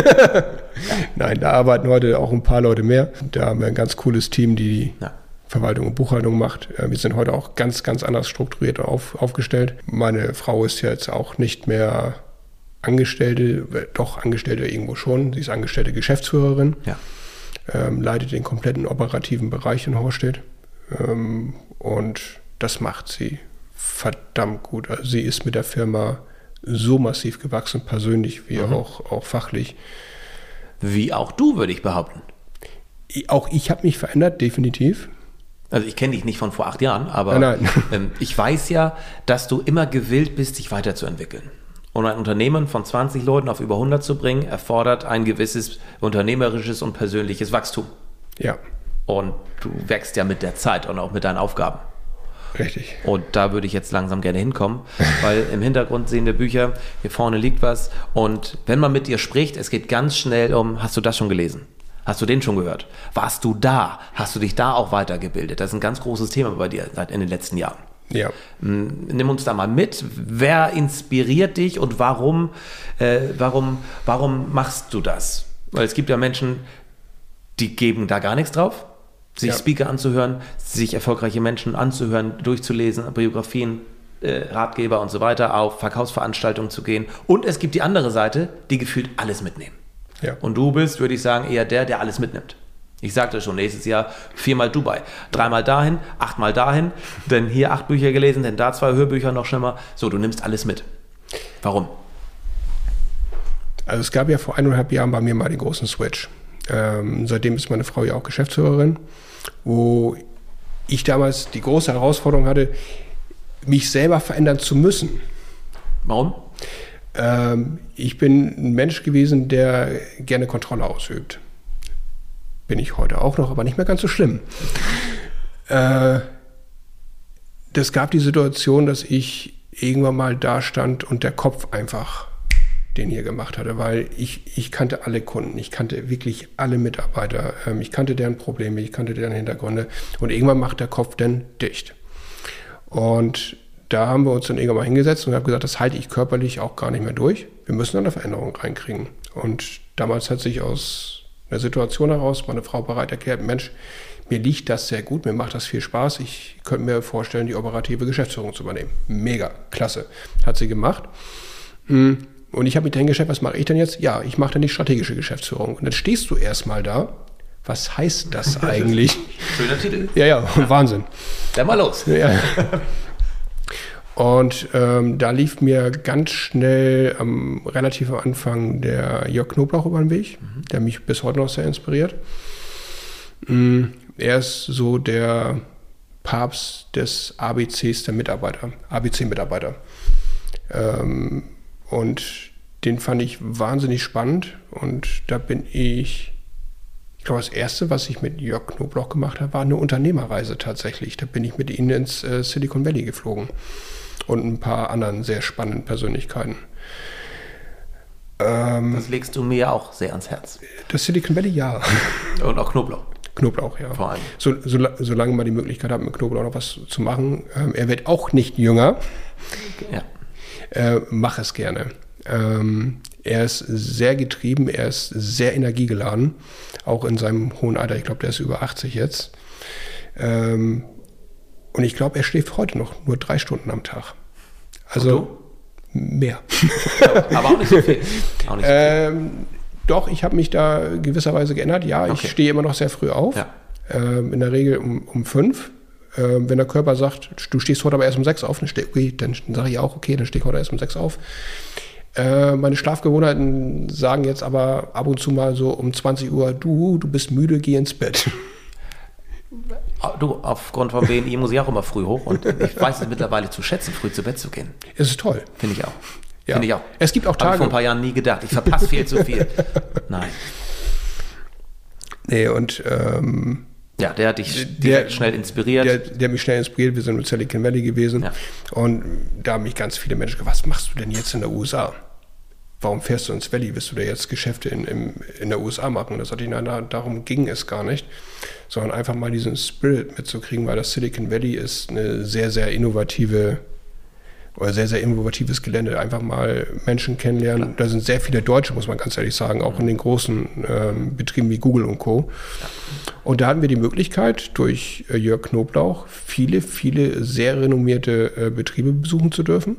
Nein, da arbeiten heute auch ein paar Leute mehr. Da haben wir ein ganz cooles Team, die Verwaltung und Buchhaltung macht. Wir sind heute auch ganz, ganz anders strukturiert aufgestellt. Meine Frau ist jetzt auch nicht mehr Angestellte, doch Angestellte irgendwo schon. Sie ist angestellte Geschäftsführerin, leitet den kompletten operativen Bereich in Horstedt. Und das macht sie verdammt gut. Also sie ist mit der Firma so massiv gewachsen, persönlich wie auch fachlich. Wie auch du, würde ich behaupten. Auch ich habe mich verändert, definitiv. Also ich kenne dich nicht von vor 8 Jahren, aber Nein. Ich weiß ja, dass du immer gewillt bist, dich weiterzuentwickeln. Und ein Unternehmen von 20 Leuten auf über 100 zu bringen, erfordert ein gewisses unternehmerisches und persönliches Wachstum. Ja. Und du wächst ja mit der Zeit und auch mit deinen Aufgaben. Richtig. Und da würde ich jetzt langsam gerne hinkommen, weil im Hintergrund sehen wir Bücher, hier vorne liegt was. Und wenn man mit dir spricht, es geht ganz schnell um, hast du das schon gelesen? Hast du den schon gehört? Warst du da? Hast du dich da auch weitergebildet? Das ist ein ganz großes Thema bei dir in den letzten Jahren. Ja. Nimm uns da mal mit. Wer inspiriert dich und warum machst du das? Weil es gibt ja Menschen, die geben da gar nichts drauf. Sich Speaker anzuhören, sich erfolgreiche Menschen anzuhören, durchzulesen, Biografien, Ratgeber und so weiter, auf Verkaufsveranstaltungen zu gehen. Und es gibt die andere Seite, die gefühlt alles mitnehmen. Ja. Und du bist, würde ich sagen, eher der alles mitnimmt. Ich sagte schon, nächstes Jahr 4-mal Dubai, 3-mal dahin, 8-mal dahin, denn hier 8 Bücher gelesen, denn da 2 Hörbücher, noch schlimmer. So, du nimmst alles mit. Warum? Also es gab ja vor 1,5 Jahren bei mir mal den großen Switch. Seitdem ist meine Frau ja auch Geschäftsführerin, wo ich damals die große Herausforderung hatte, mich selber verändern zu müssen. Warum? Ich bin ein Mensch gewesen, der gerne Kontrolle ausübt. Bin ich heute auch noch, aber nicht mehr ganz so schlimm. Das gab die Situation, dass ich irgendwann mal da stand und der Kopf einfach den hier gemacht hatte, weil ich kannte alle Kunden, ich kannte wirklich alle Mitarbeiter, ich kannte deren Probleme, ich kannte deren Hintergründe und irgendwann macht der Kopf dann dicht. Und da haben wir uns dann irgendwann mal hingesetzt und haben gesagt, das halte ich körperlich auch gar nicht mehr durch, wir müssen eine Veränderung reinkriegen. Und damals hat sich aus einer Situation heraus meine Frau bereit erklärt, Mensch, mir liegt das sehr gut, mir macht das viel Spaß, ich könnte mir vorstellen, die operative Geschäftsführung zu übernehmen. Mega, klasse, hat sie gemacht. Und ich habe mich dahin gestellt, was mache ich denn jetzt? Ja, ich mache dann die strategische Geschäftsführung. Und dann stehst du erstmal da. Was heißt das eigentlich? Schöner Titel. Ja, Wahnsinn. Dann mal los. Ja. Und da lief mir ganz schnell relativ am Anfang der Jörg Knoblauch über den Weg, der mich bis heute noch sehr inspiriert. Er ist so der Papst des ABCs der Mitarbeiter, ABC-Mitarbeiter. Und den fand ich wahnsinnig spannend und da bin ich glaube, das Erste, was ich mit Jörg Knoblauch gemacht habe, war eine Unternehmerreise tatsächlich. Da bin ich mit ihnen ins Silicon Valley geflogen und ein paar anderen sehr spannenden Persönlichkeiten. Das legst du mir auch sehr ans Herz. Das Silicon Valley, ja. Und auch Knoblauch. Knoblauch, ja. Vor allem. Solange man die Möglichkeit hat, mit Knoblauch noch was zu machen. Er wird auch nicht jünger. Ja. Mach es gerne. Er ist sehr getrieben, er ist sehr energiegeladen, auch in seinem hohen Alter. Ich glaube, der ist über 80 jetzt. Und ich glaube, er schläft heute noch nur 3 Stunden am Tag. Also mehr. Aber auch nicht so viel. Auch nicht so viel. Doch, ich habe mich da gewisserweise geändert. Ja, ich stehe immer noch sehr früh auf. Ja. In der Regel um 5. Wenn der Körper sagt, du stehst heute aber erst um 6 auf, dann sage ich auch, okay, dann stehe ich heute erst um 6 auf. Meine Schlafgewohnheiten sagen jetzt aber ab und zu mal so um 20 Uhr, du bist müde, geh ins Bett. Du, aufgrund von BNI muss ich auch immer früh hoch und ich weiß es mittlerweile zu schätzen, früh zu Bett zu gehen. Es ist toll. Finde ich auch. Ja. Finde ich auch. Es gibt auch Tage. Habe ich vor ein paar Jahren nie gedacht. Ich verpasse viel zu viel. Nein. Nee, und ja, der hat dich direkt schnell inspiriert. Der hat mich schnell inspiriert. Wir sind in Silicon Valley gewesen. Ja. Und da haben mich ganz viele Menschen gefragt, was machst du denn jetzt in der USA? Warum fährst du ins Valley? Willst du da jetzt Geschäfte in der USA machen? Und das hatte ich, darum ging es gar nicht. Sondern einfach mal diesen Spirit mitzukriegen, weil das Silicon Valley ist eine sehr, sehr innovatives Gelände. Einfach mal Menschen kennenlernen. Ja. Da sind sehr viele Deutsche, muss man ganz ehrlich sagen, auch in den großen Betrieben wie Google und Co. Ja. Und da hatten wir die Möglichkeit, durch Jörg Knoblauch viele, viele sehr renommierte Betriebe besuchen zu dürfen.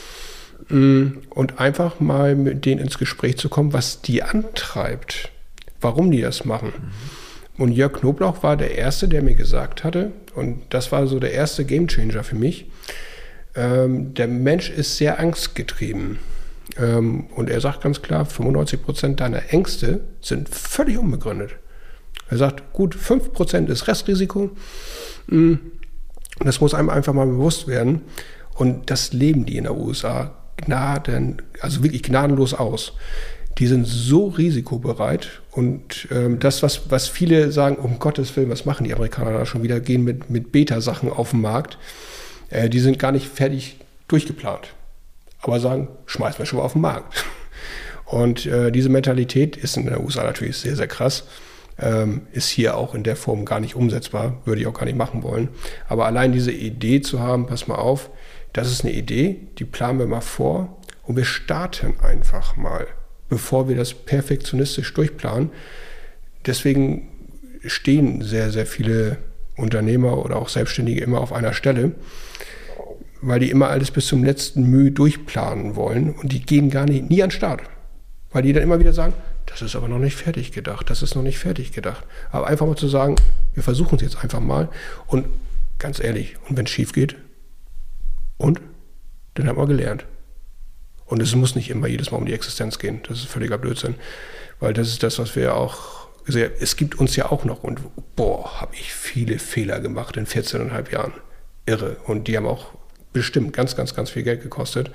Und einfach mal mit denen ins Gespräch zu kommen, was die antreibt, warum die das machen. Und Jörg Knoblauch war der Erste, der mir gesagt hatte, und das war so der erste Gamechanger für mich, der Mensch ist sehr angstgetrieben. Und er sagt ganz klar, 95% deiner Ängste sind völlig unbegründet. Er sagt, gut, 5% ist Restrisiko. Das muss einem einfach mal bewusst werden. Und das leben die in der USA also wirklich gnadenlos aus. Die sind so risikobereit und das, was viele sagen, um Gottes Willen, was machen die Amerikaner da schon wieder, gehen mit Beta-Sachen auf den Markt, die sind gar nicht fertig durchgeplant, aber sagen, schmeißen wir schon mal auf den Markt. Und diese Mentalität ist in der USA natürlich sehr, sehr krass, ist hier auch in der Form gar nicht umsetzbar, würde ich auch gar nicht machen wollen. Aber allein diese Idee zu haben, pass mal auf, das ist eine Idee, die planen wir mal vor und wir starten einfach mal, bevor wir das perfektionistisch durchplanen. Deswegen stehen sehr, sehr viele Unternehmer oder auch Selbstständige immer auf einer Stelle, weil die immer alles bis zum letzten Mühe durchplanen wollen und die gehen nie an den Start, weil die dann immer wieder sagen, das ist aber noch nicht fertig gedacht, das ist noch nicht fertig gedacht. Aber einfach mal zu sagen, wir versuchen es jetzt einfach mal und ganz ehrlich, und wenn es schief geht, und dann haben wir gelernt. Und es muss nicht immer jedes Mal um die Existenz gehen. Das ist völliger Blödsinn. Weil das ist das, was wir auch gesehen haben. Es gibt uns ja auch noch. Und habe ich viele Fehler gemacht in 14,5 Jahren. Irre. Und die haben auch bestimmt ganz, ganz, ganz viel Geld gekostet.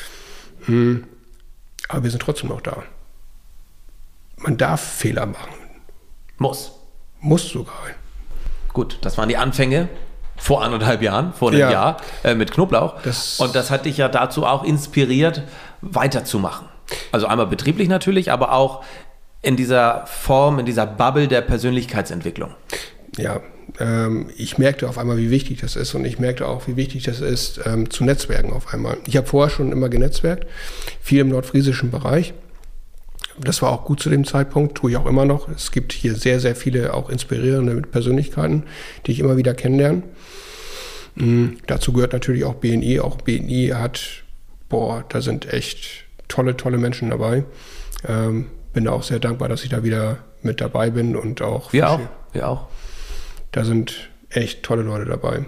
Aber wir sind trotzdem noch da. Man darf Fehler machen. Muss sogar. Gut, das waren die Anfänge. Vor 1,5 Jahren, vor einem Jahr, mit Knoblauch. Und das hat dich ja dazu auch inspiriert, weiterzumachen. Also einmal betrieblich natürlich, aber auch in dieser Form, in dieser Bubble der Persönlichkeitsentwicklung. Ja, ich merkte auf einmal, wie wichtig das ist. Und ich merkte auch, wie wichtig das ist, zu netzwerken auf einmal. Ich habe vorher schon immer genetzwerkt, viel im nordfriesischen Bereich. Das war auch gut zu dem Zeitpunkt, tue ich auch immer noch. Es gibt hier sehr, sehr viele auch inspirierende Persönlichkeiten, die ich immer wieder kennenlerne. Dazu gehört natürlich auch BNI. Auch BNI hat, da sind echt tolle, tolle Menschen dabei. Bin da auch sehr dankbar, dass ich da wieder mit dabei bin und auch. Wir auch. Da sind echt tolle Leute dabei.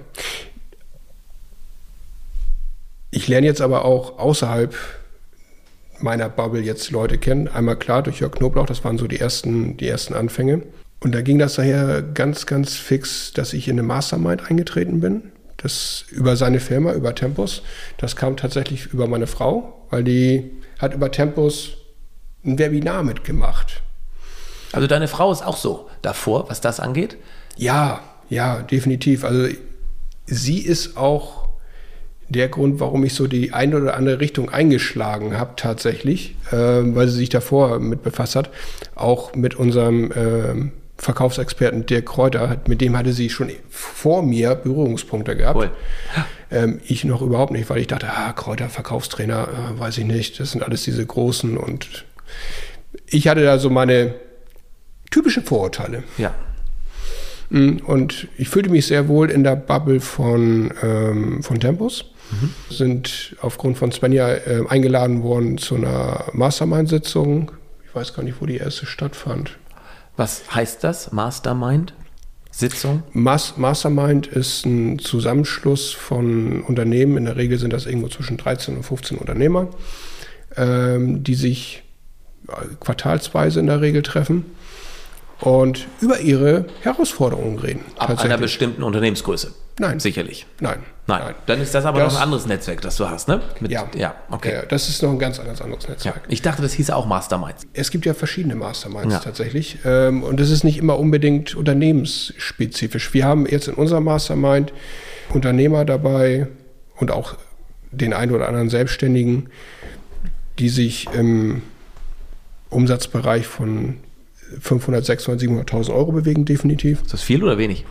Ich lerne jetzt aber auch außerhalb meiner Bubble jetzt Leute kennen. Einmal klar durch Jörg Knoblauch, das waren so die ersten Anfänge. Und da ging das daher ganz, ganz fix, dass ich in eine Mastermind eingetreten bin. Das über seine Firma, über Tempus. Das kam tatsächlich über meine Frau, weil die hat über Tempus ein Webinar mitgemacht. Also deine Frau ist auch so davor, was das angeht? Ja, definitiv. Also sie ist auch der Grund, warum ich so die eine oder andere Richtung eingeschlagen habe tatsächlich, weil sie sich davor mit befasst hat. Auch mit unserem Verkaufsexperten Dirk Kräuter, mit dem hatte sie schon vor mir Berührungspunkte gehabt. Cool. Ich noch überhaupt nicht, weil ich dachte, Kräuter, Verkaufstrainer, weiß ich nicht, das sind alles diese großen, und ich hatte da so meine typischen Vorurteile. Ja. Und ich fühlte mich sehr wohl in der Bubble von Tempus. Sind aufgrund von Svenja eingeladen worden zu einer Mastermind-Sitzung. Ich weiß gar nicht, wo die erste stattfand. Was heißt das? Mastermind-Sitzung? Mastermind ist ein Zusammenschluss von Unternehmen. In der Regel sind das irgendwo zwischen 13 und 15 Unternehmer, die sich quartalsweise in der Regel treffen und über ihre Herausforderungen reden. Ab einer bestimmten Unternehmensgröße? Nein. Sicherlich? Nein. Dann ist das aber noch ein anderes Netzwerk, das du hast, ne? Okay. Ja, das ist noch ein ganz anderes Netzwerk. Ja. Ich dachte, das hieße auch Masterminds. Es gibt ja verschiedene Masterminds tatsächlich. Und es ist nicht immer unbedingt unternehmensspezifisch. Wir haben jetzt in unserem Mastermind Unternehmer dabei und auch den einen oder anderen Selbstständigen, die sich im Umsatzbereich von 500, 600, 700.000 Euro bewegen, definitiv. Ist das viel oder wenig?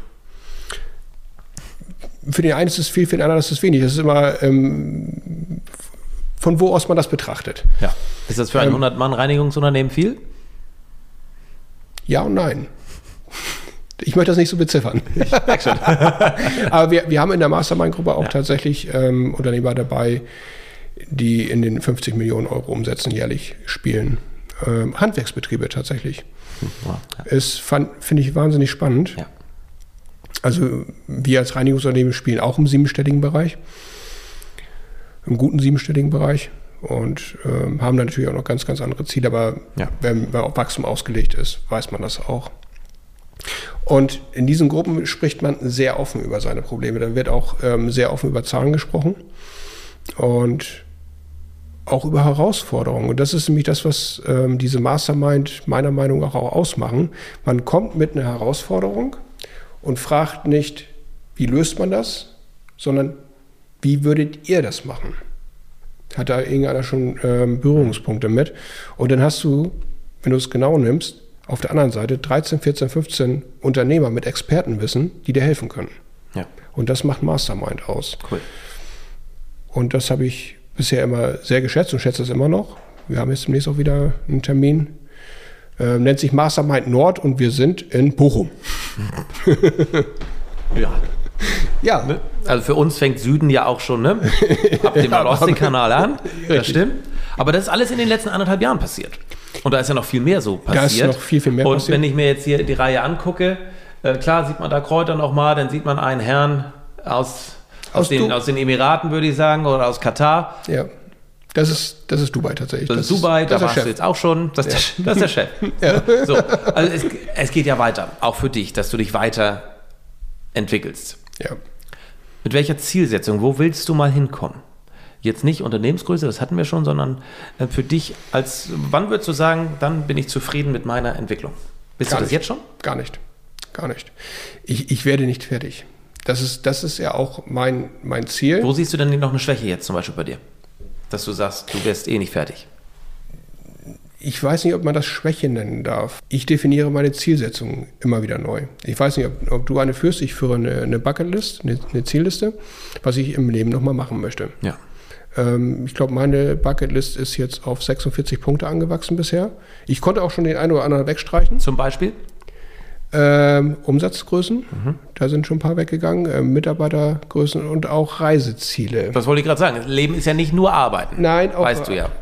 Für den einen ist es viel, für den anderen ist es wenig. Das ist immer von wo aus man das betrachtet. Ja. Ist das für ein 100-Mann-Reinigungsunternehmen viel? Ja und nein. Ich möchte das nicht so beziffern. Ich merke schon. Aber wir haben in der Mastermind-Gruppe auch tatsächlich Unternehmer dabei, die in den 50 Millionen Euro Umsätzen jährlich spielen. Handwerksbetriebe tatsächlich. Finde ich wahnsinnig spannend. Ja. Also wir als Reinigungsunternehmen spielen auch im siebenstelligen Bereich, im guten siebenstelligen Bereich, und haben dann natürlich auch noch ganz, ganz andere Ziele, aber wenn auf Wachstum ausgelegt ist, weiß man das auch. Und in diesen Gruppen spricht man sehr offen über seine Probleme. Da wird auch sehr offen über Zahlen gesprochen und auch über Herausforderungen. Und das ist nämlich das, was diese Mastermind meiner Meinung nach auch ausmachen. Man kommt mit einer Herausforderung und fragt nicht, wie löst man das, sondern wie würdet ihr das machen? Hat da irgendeiner schon Berührungspunkte mit? Und dann hast du, wenn du es genau nimmst, auf der anderen Seite 13, 14, 15 Unternehmer mit Expertenwissen, die dir helfen können. Ja. Und das macht Mastermind aus. Cool. Und das habe ich bisher immer sehr geschätzt und schätze es immer noch. Wir haben jetzt demnächst auch wieder einen Termin. Nennt sich Mastermind Nord und wir sind in Bochum. Ja. Also für uns fängt Süden ja auch schon, ne? Ab dem Nord-Ostsee-Kanal an. Das stimmt. Aber das ist alles in den letzten 1,5 Jahren passiert. Und da ist ja noch viel mehr so passiert. Da ist noch viel mehr und passiert. Wenn ich mir jetzt hier die Reihe angucke, klar sieht man da Kräuter noch mal, dann sieht man einen Herrn aus den Emiraten, würde ich sagen, oder aus Katar. Ja. Das ist Dubai tatsächlich. Das ist Dubai, da warst du jetzt auch schon. Das ist der Chef. Ja. So, also es geht ja weiter, auch für dich, dass du dich weiterentwickelst. Ja. Mit welcher Zielsetzung, wo willst du mal hinkommen? Jetzt nicht Unternehmensgröße, das hatten wir schon, sondern für dich wann würdest du sagen, dann bin ich zufrieden mit meiner Entwicklung? Bist du das jetzt schon? Gar nicht. Ich werde nicht fertig. Das ist ja auch mein Ziel. Wo siehst du denn noch eine Schwäche jetzt zum Beispiel bei dir? Dass du sagst, du wirst nicht fertig. Ich weiß nicht, ob man das Schwäche nennen darf. Ich definiere meine Zielsetzung immer wieder neu. Ich weiß nicht, ob du eine führst. Ich führe eine Bucketlist, eine Zielliste, was ich im Leben nochmal machen möchte. Ja. Ich glaube, meine Bucketlist ist jetzt auf 46 Punkte angewachsen bisher. Ich konnte auch schon den einen oder anderen wegstreichen. Zum Beispiel? Umsatzgrößen, da sind schon ein paar weggegangen, Mitarbeitergrößen und auch Reiseziele. Das wollte ich gerade sagen. Leben ist ja nicht nur Arbeiten. Nein, auch. Weißt du ja.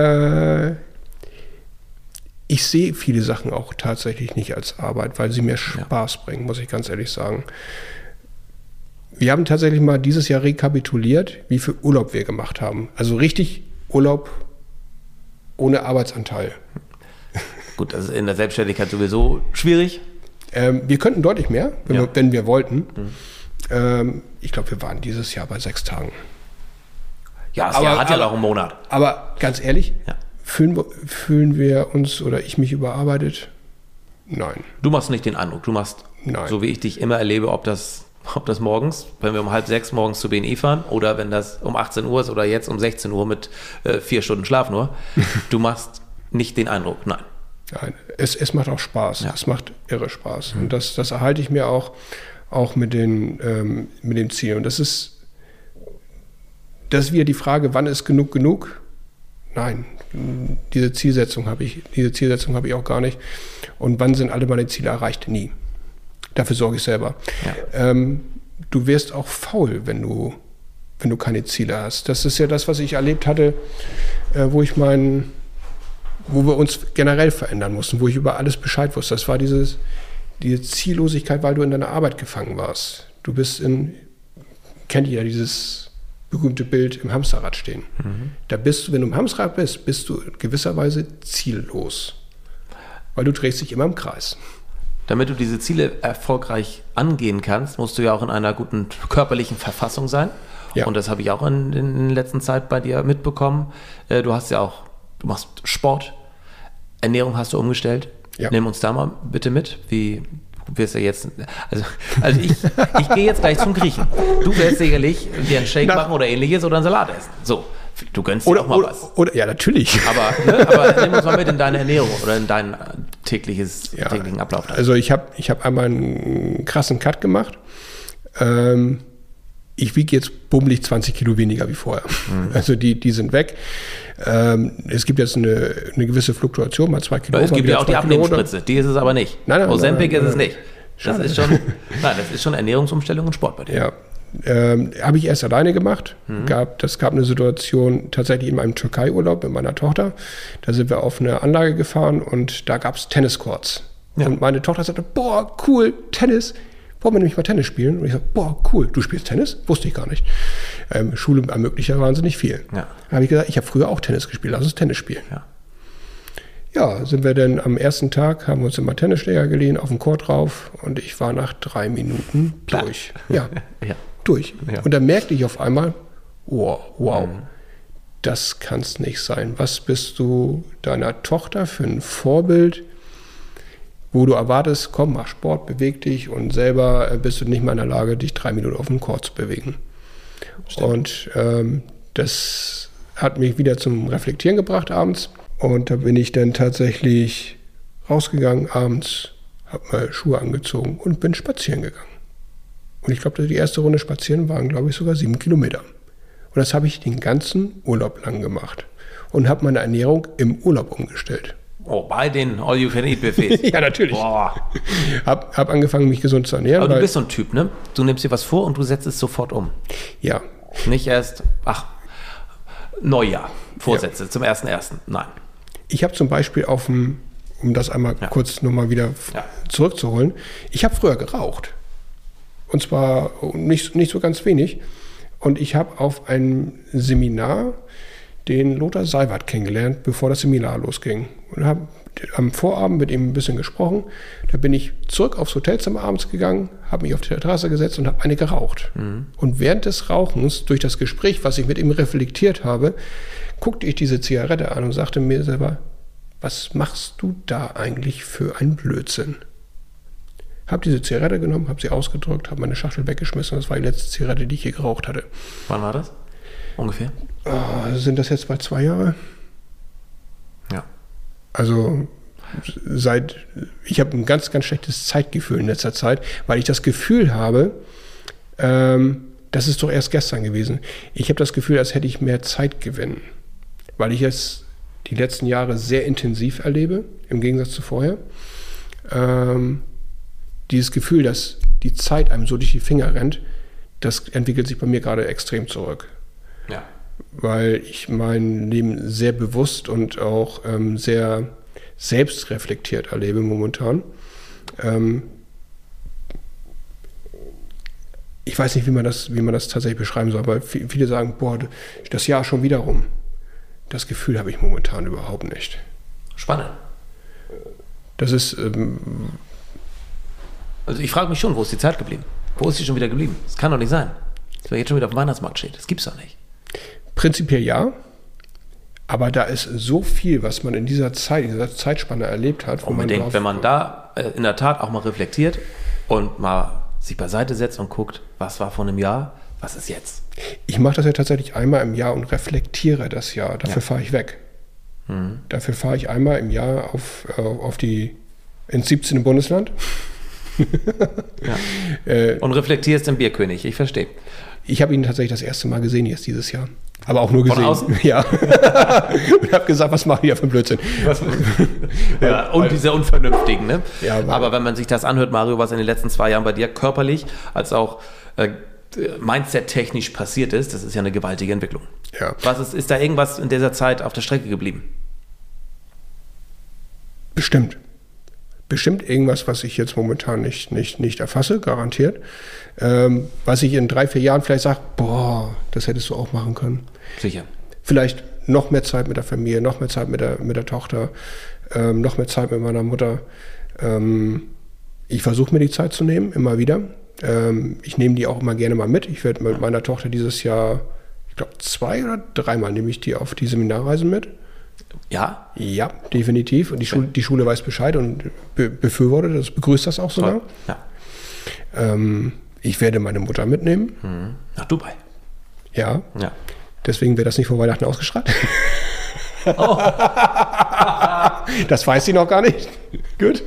Ich sehe viele Sachen auch tatsächlich nicht als Arbeit, weil sie mir Spaß bringen, muss ich ganz ehrlich sagen. Wir haben tatsächlich mal dieses Jahr rekapituliert, wie viel Urlaub wir gemacht haben. Also richtig Urlaub ohne Arbeitsanteil. Gut, das ist in der Selbstständigkeit sowieso schwierig. Wir könnten deutlich mehr, wenn wir wollten. Ich glaube, wir waren dieses Jahr bei 6 Tagen. Ja, das Jahr hat ja noch einen Monat. Aber ganz ehrlich, fühlen wir uns oder ich mich überarbeitet? Nein. Du machst nicht den Eindruck. Du machst, so wie ich dich immer erlebe, ob das morgens, wenn wir um 5:30 morgens zu BNI fahren oder wenn das um 18 Uhr ist oder jetzt um 16 Uhr mit 4 Stunden Schlaf nur. Du machst nicht den Eindruck, nein. Nein, es macht auch Spaß. Ja. Es macht irre Spaß. Und das erhalte ich mir auch mit dem Ziel. Und das ist das ist wieder die Frage, wann ist genug genug? Nein, diese Zielsetzung habe ich auch gar nicht. Und wann sind alle meine Ziele erreicht? Nie. Dafür sorge ich selber. Ja. Du wirst auch faul, wenn du keine Ziele hast. Das ist ja das, was ich erlebt hatte, wo wir uns generell verändern mussten, wo ich über alles Bescheid wusste. Das war diese Ziellosigkeit, weil du in deiner Arbeit gefangen warst. Du bist kennt ihr ja dieses berühmte Bild im Hamsterrad stehen. Mhm. Da bist du, wenn du im Hamsterrad bist du in gewisser Weise ziellos. Weil du drehst dich immer im Kreis. Damit du diese Ziele erfolgreich angehen kannst, musst du ja auch in einer guten körperlichen Verfassung sein. Ja. Und das habe ich auch in der letzten Zeit bei dir mitbekommen. Du machst Sport, Ernährung hast du umgestellt. Ja. Nimm uns da mal bitte mit. Wie wirst du jetzt, also ich gehe jetzt gleich zum Griechen. Du wirst sicherlich dir einen Shake machen oder ähnliches oder einen Salat essen. So, du gönnst dir auch mal was. Ja, natürlich. Aber nimm uns mal mit in deine Ernährung oder in deinen täglichen Ablauf. Also ich hab einmal einen krassen Cut gemacht. Ich wiege jetzt bummelig 20 Kilo weniger wie vorher. Mhm. Also die sind weg. Es gibt jetzt eine gewisse Fluktuation, mal 2 Kilo. Es gibt ja auch die Abnehmspritze, die ist es aber nicht. Nein, Ozempic ist es nicht. Das ist schon Ernährungsumstellung und Sport bei dir. Ja. Habe ich erst alleine gemacht. Das gab eine Situation tatsächlich in meinem Türkei-Urlaub mit meiner Tochter. Da sind wir auf eine Anlage gefahren und da gab es Tenniscourts. Ja. Und meine Tochter sagte, boah, cool, Tennis. Wollen wir nämlich mal Tennis spielen? Und ich sagte, boah, cool, du spielst Tennis? Wusste ich gar nicht. Schule ermöglicht ja wahnsinnig viel. Ja. Da habe ich gesagt, ich habe früher auch Tennis gespielt, lass uns Tennis spielen. Ja, sind wir dann am ersten Tag, haben uns immer Tennisschläger geliehen, auf den Court drauf und ich war nach 3 Minuten durch. Ja, durch. Ja. Und dann merkte ich auf einmal, wow, das kann es nicht sein. Was bist du deiner Tochter für ein Vorbild, wo du erwartest, komm, mach Sport, beweg dich und selber bist du nicht mal in der Lage, dich 3 Minuten auf dem Court zu bewegen. Stimmt. Und das hat mich wieder zum Reflektieren gebracht abends. Und da bin ich dann tatsächlich rausgegangen abends, habe mal Schuhe angezogen und bin spazieren gegangen. Und ich glaube, die erste Runde spazieren waren, glaube ich, sogar 7 Kilometer. Und das habe ich den ganzen Urlaub lang gemacht. Und habe meine Ernährung im Urlaub umgestellt. Oh, bei den All-You-Can-Eat-Buffets? Ja, natürlich. Hab angefangen, mich gesund zu ernähren. Aber du bist so ein Typ, ne? Du nimmst dir was vor und du setzt es sofort um. Ja. Nicht erst, Neujahr, Vorsätze zum 1.1. Nein. Ich habe zum Beispiel um das einmal kurz nochmal wieder zurückzuholen, ich habe früher geraucht. Und zwar nicht so ganz wenig. Und ich habe auf einem Seminar den Lothar Seiwert kennengelernt, bevor das Seminar losging. Und habe am Vorabend mit ihm ein bisschen gesprochen. Da bin ich zurück aufs Hotelzimmer abends gegangen, habe mich auf die Terrasse gesetzt und habe eine geraucht. Mhm. Und während des Rauchens, durch das Gespräch, was ich mit ihm reflektiert habe, guckte ich diese Zigarette an und sagte mir selber, was machst du da eigentlich für einen Blödsinn? Habe diese Zigarette genommen, habe sie ausgedrückt, habe meine Schachtel weggeschmissen. Das war die letzte Zigarette, die ich je geraucht hatte. Wann war das? Ungefähr? Sind das jetzt bald 2 Jahre? Ja. Also ich habe ein ganz, ganz schlechtes Zeitgefühl in letzter Zeit, weil ich das Gefühl habe, das ist doch erst gestern gewesen. Ich habe das Gefühl, als hätte ich mehr Zeit gewinnen, weil ich es die letzten Jahre sehr intensiv erlebe, im Gegensatz zu vorher. Dieses Gefühl, dass die Zeit einem so durch die Finger rennt, das entwickelt sich bei mir gerade extrem zurück. Ja. Weil ich mein Leben sehr bewusst und auch sehr selbstreflektiert erlebe momentan. Ich weiß nicht, wie man das tatsächlich beschreiben soll, aber viele sagen, boah, das Jahr schon wieder rum. Das Gefühl habe ich momentan überhaupt nicht. Spannend. Das ist... Also ich frage mich schon, wo ist die Zeit geblieben? Wo ist sie schon wieder geblieben? Das kann doch nicht sein. Dass wir jetzt schon wieder auf dem Weihnachtsmarkt steht. Das gibt's doch nicht. Prinzipiell ja. Aber da ist so viel, was man in dieser Zeitspanne erlebt hat. Unbedingt, wenn man da in der Tat auch mal reflektiert und mal sich beiseite setzt und guckt, was war vor einem Jahr, was ist jetzt? Ich mache das ja tatsächlich einmal im Jahr und reflektiere das Jahr. Dafür fahre ich weg. Mhm. Dafür fahre ich einmal im Jahr ins 17. Bundesland. Und reflektierst im Bierkönig, ich verstehe. Ich habe ihn tatsächlich das erste Mal gesehen jetzt dieses Jahr. Aber auch nur gesehen. Von außen? Ja. Und habe gesagt, was machen die da für einen Blödsinn? Ja, und diese Unvernünftigen, ne? Ja, aber wenn man sich das anhört, Mario, was in den letzten 2 Jahren bei dir körperlich als auch Mindset-technisch passiert ist, das ist ja eine gewaltige Entwicklung. Ja. Ist da irgendwas in dieser Zeit auf der Strecke geblieben? Bestimmt irgendwas, was ich jetzt momentan nicht erfasse, garantiert. Was ich in 3-4 Jahren vielleicht sage, boah, das hättest du auch machen können. Sicher. Vielleicht noch mehr Zeit mit der Familie, noch mehr Zeit mit der Tochter, noch mehr Zeit mit meiner Mutter. Ich versuche mir die Zeit zu nehmen, immer wieder. Ich nehme die auch immer gerne mal mit. Ich werde mit meiner Tochter dieses Jahr, ich glaube 2 oder 3 Mal nehme ich die auf die Seminarreisen mit. Ja? Ja, definitiv. Und die Schule weiß Bescheid und befürwortet das, begrüßt das auch sogar. Ja. Ich werde meine Mutter mitnehmen. Nach Dubai. Ja. Ja. Deswegen wird das nicht vor Weihnachten ausgestrahlt. Oh. Das weiß sie noch gar nicht. Gut.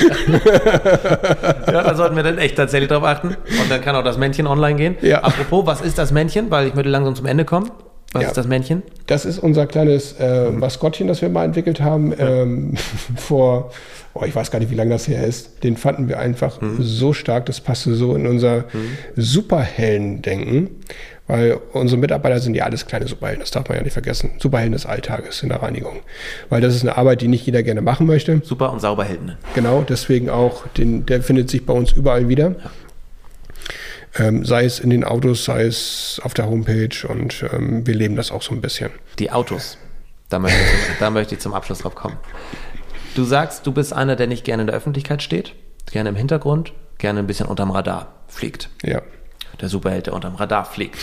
Ja, da sollten wir dann echt tatsächlich drauf achten. Und dann kann auch das Männchen online gehen. Ja. Apropos, was ist das Männchen? Weil ich möchte langsam zum Ende kommen. Was ist das Männchen? Das ist unser kleines Maskottchen, das wir mal entwickelt haben vor, ich weiß gar nicht, wie lange das her ist. Den fanden wir einfach so stark, das passte so in unser Superhelden-Denken, weil unsere Mitarbeiter sind ja alles kleine Superhelden, das darf man ja nicht vergessen. Superhelden des Alltages in der Reinigung, weil das ist eine Arbeit, die nicht jeder gerne machen möchte. Super- und Sauberhelden. Genau, deswegen auch, der findet sich bei uns überall wieder. Ja. Sei es in den Autos, sei es auf der Homepage und wir leben das auch so ein bisschen. Die Autos, da möchte ich zum Abschluss drauf kommen. Du sagst, du bist einer, der nicht gerne in der Öffentlichkeit steht, gerne im Hintergrund, gerne ein bisschen unterm Radar fliegt. Ja. Der Superheld, der unterm Radar fliegt.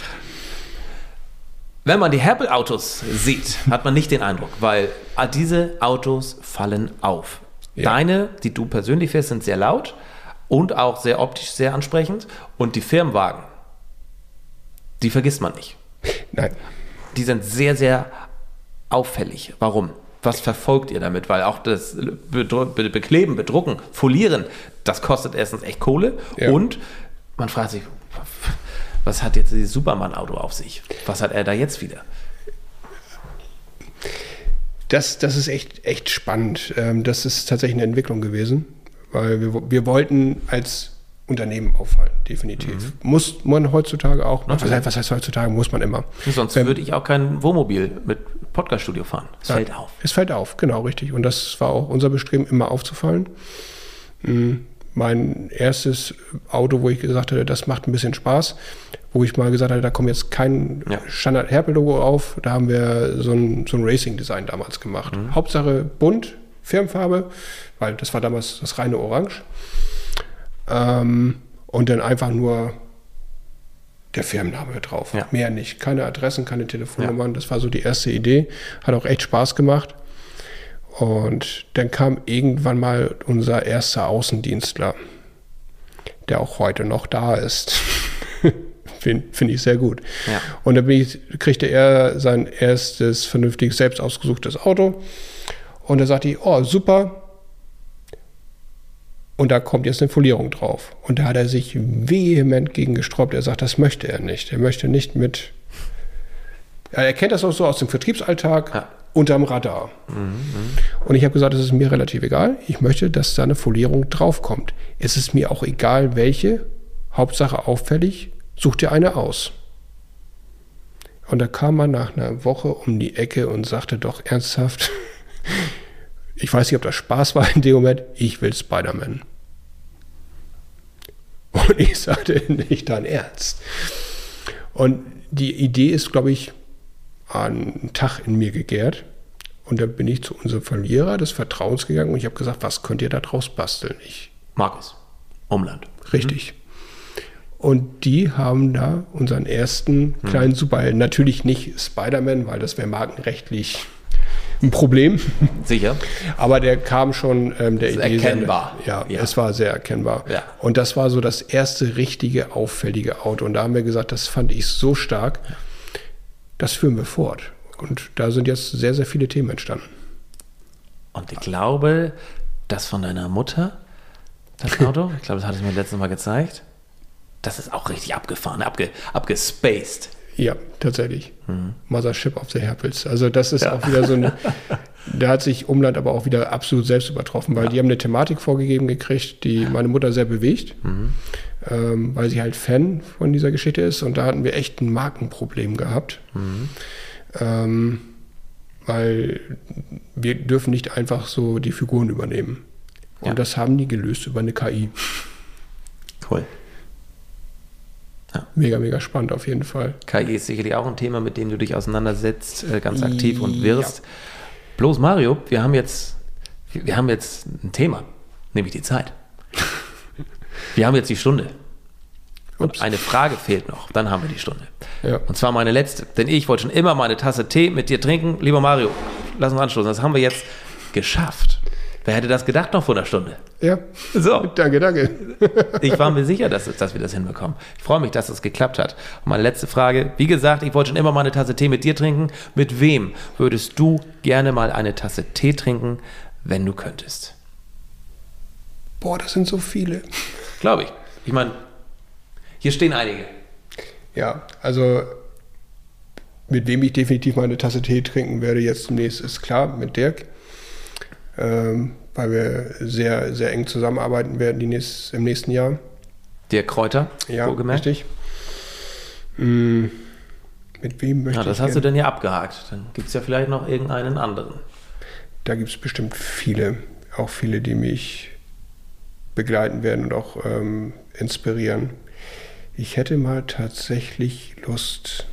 Wenn man die Herpel-Autos sieht, hat man nicht den Eindruck, weil diese Autos fallen auf. Ja. Deine, die du persönlich fährst, sind sehr laut. Und auch sehr optisch sehr ansprechend. Und die Firmenwagen, die vergisst man nicht. Nein. Die sind sehr, sehr auffällig. Warum? Was verfolgt ihr damit? Weil auch das Bekleben, Bedrucken, Folieren, das kostet erstens echt Kohle. Ja. Und man fragt sich, was hat jetzt dieses Superman-Auto auf sich? Was hat er da jetzt wieder? Das ist echt spannend. Das ist tatsächlich eine Entwicklung gewesen. Weil wir wollten als Unternehmen auffallen, definitiv. Muss man heutzutage auch. Was heißt heutzutage? Muss man immer. Sonst würde ich auch kein Wohnmobil mit Podcast-Studio fahren. Es fällt auf. Es fällt auf, genau, richtig. Und das war auch unser Bestreben, immer aufzufallen. Mein erstes Auto, wo ich gesagt hatte, das macht ein bisschen Spaß, wo ich mal gesagt hatte, da kommt jetzt kein Standard-Herpel-Logo auf. Da haben wir so ein Racing-Design damals gemacht. Hauptsache bunt, Firmenfarbe, weil das war damals das reine Orange. Und dann einfach nur der Firmenname drauf. Ja. Mehr nicht. Keine Adressen, keine Telefonnummern. Ja. Das war so die erste Idee. Hat auch echt Spaß gemacht. Und dann kam irgendwann mal unser erster Außendienstler, der auch heute noch da ist. Finde ich sehr gut. Ja. Und dann kriegte er sein erstes vernünftiges, selbst ausgesuchtes Auto. Und da sagte ich, oh, super. Und da kommt jetzt eine Folierung drauf. Und da hat er sich vehement gegen gesträubt. Er sagt, das möchte er nicht. Er möchte nicht mit... Er kennt das auch so aus dem Vertriebsalltag, unterm Radar. Und ich habe gesagt, es ist mir relativ egal. Ich möchte, dass da eine Folierung draufkommt. Es ist mir auch egal, welche. Hauptsache auffällig, such dir eine aus. Und da kam man nach einer Woche um die Ecke und sagte doch ernsthaft... Ich weiß nicht, ob das Spaß war in dem Moment. Ich will Spider-Man. Und ich sagte, nicht dein Ernst. Und die Idee ist, glaube ich, einen Tag in mir gegärt. Und dann bin ich zu unserem Verlierer des Vertrauens gegangen und ich habe gesagt, was könnt ihr da draus basteln? Markus, Umland. Richtig. Und die haben da unseren ersten kleinen Superhelden. Natürlich nicht Spider-Man, weil das wäre markenrechtlich ein Problem. Sicher. Aber der kam schon der Idee. Erkennbar. Ja, es war sehr erkennbar. Ja. Und das war so das erste richtige, auffällige Auto. Und da haben wir gesagt, das fand ich so stark, das führen wir fort. Und da sind jetzt sehr, sehr viele Themen entstanden. Und ich glaube, das von deiner Mutter, das Auto, ich glaube, das hat es mir letztes Mal gezeigt, Das ist auch richtig abgefahren, abgespaced. Ja, tatsächlich. Mothership of the Herpels. Also das ist auch wieder so eine, da hat sich Umland aber auch wieder absolut selbst übertroffen, weil die haben eine Thematik vorgegeben gekriegt, die meine Mutter sehr bewegt, weil sie halt Fan von dieser Geschichte ist, und da hatten wir echt ein Markenproblem gehabt, weil wir dürfen nicht einfach so die Figuren übernehmen. Und das haben die gelöst über eine KI. Cool. Ja. Mega, mega spannend auf jeden Fall. KI ist sicherlich auch ein Thema, mit dem du dich auseinandersetzt, ganz aktiv und wirst. Ja. Bloß Mario, wir haben jetzt ein Thema, nämlich die Zeit. Wir haben jetzt die Stunde. Und eine Frage fehlt noch, dann haben wir die Stunde. Ja. Und zwar meine letzte, denn ich wollte schon immer mal eine Tasse Tee mit dir trinken. Lieber Mario, lass uns anstoßen. Das haben wir jetzt geschafft. Wer hätte das gedacht noch vor einer Stunde? Ja, so. Danke. Ich war mir sicher, dass wir das hinbekommen. Ich freue mich, dass es geklappt hat. Und meine letzte Frage, wie gesagt, ich wollte schon immer mal eine Tasse Tee mit dir trinken. Mit wem würdest du gerne mal eine Tasse Tee trinken, wenn du könntest? Boah, das sind so viele. Glaube ich. Ich meine, hier stehen einige. Ja, also mit wem ich definitiv mal eine Tasse Tee trinken werde jetzt demnächst, ist klar, mit Dirk. Weil wir sehr, sehr eng zusammenarbeiten werden im nächsten Jahr. Dirk Kräuter, ja, richtig. Mit wem möchte ich das hast du denn ja abgehakt. Dann gibt es ja vielleicht noch irgendeinen anderen. Da gibt es bestimmt viele. Auch viele, die mich begleiten werden und auch inspirieren. Ich hätte mal tatsächlich Lust...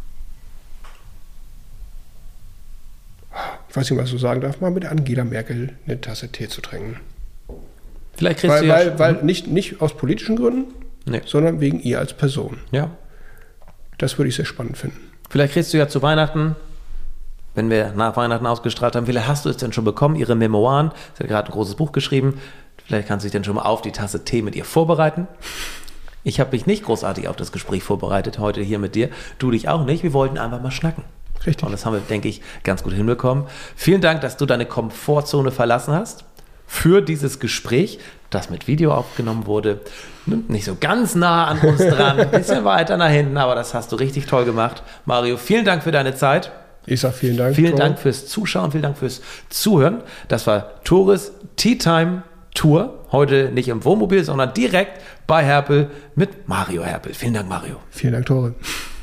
Ich weiß nicht, was du sagen darf, mal mit Angela Merkel eine Tasse Tee zu trinken. Vielleicht kriegst weil nicht aus politischen Gründen, sondern wegen ihr als Person. Ja. Das würde ich sehr spannend finden. Vielleicht kriegst du ja zu Weihnachten, wenn wir nach Weihnachten ausgestrahlt haben, vielleicht hast du es denn schon bekommen, ihre Memoiren. Sie hat gerade ein großes Buch geschrieben. Vielleicht kannst du dich dann schon mal auf die Tasse Tee mit ihr vorbereiten. Ich habe mich nicht großartig auf das Gespräch vorbereitet heute hier mit dir. Du dich auch nicht. Wir wollten einfach mal schnacken. Richtig. Und das haben wir, denke ich, ganz gut hinbekommen. Vielen Dank, dass du deine Komfortzone verlassen hast für dieses Gespräch, das mit Video aufgenommen wurde. Nicht so ganz nah an uns dran, ein bisschen weiter nach hinten, aber das hast du richtig toll gemacht. Mario, vielen Dank für deine Zeit. Ich sage vielen Dank. Vielen Dank fürs Zuschauen, vielen Dank fürs Zuhören. Das war Tores Tea Time Tour. Heute nicht im Wohnmobil, sondern direkt bei Herpel mit Mario Herpel. Vielen Dank, Mario. Vielen Dank, Tore.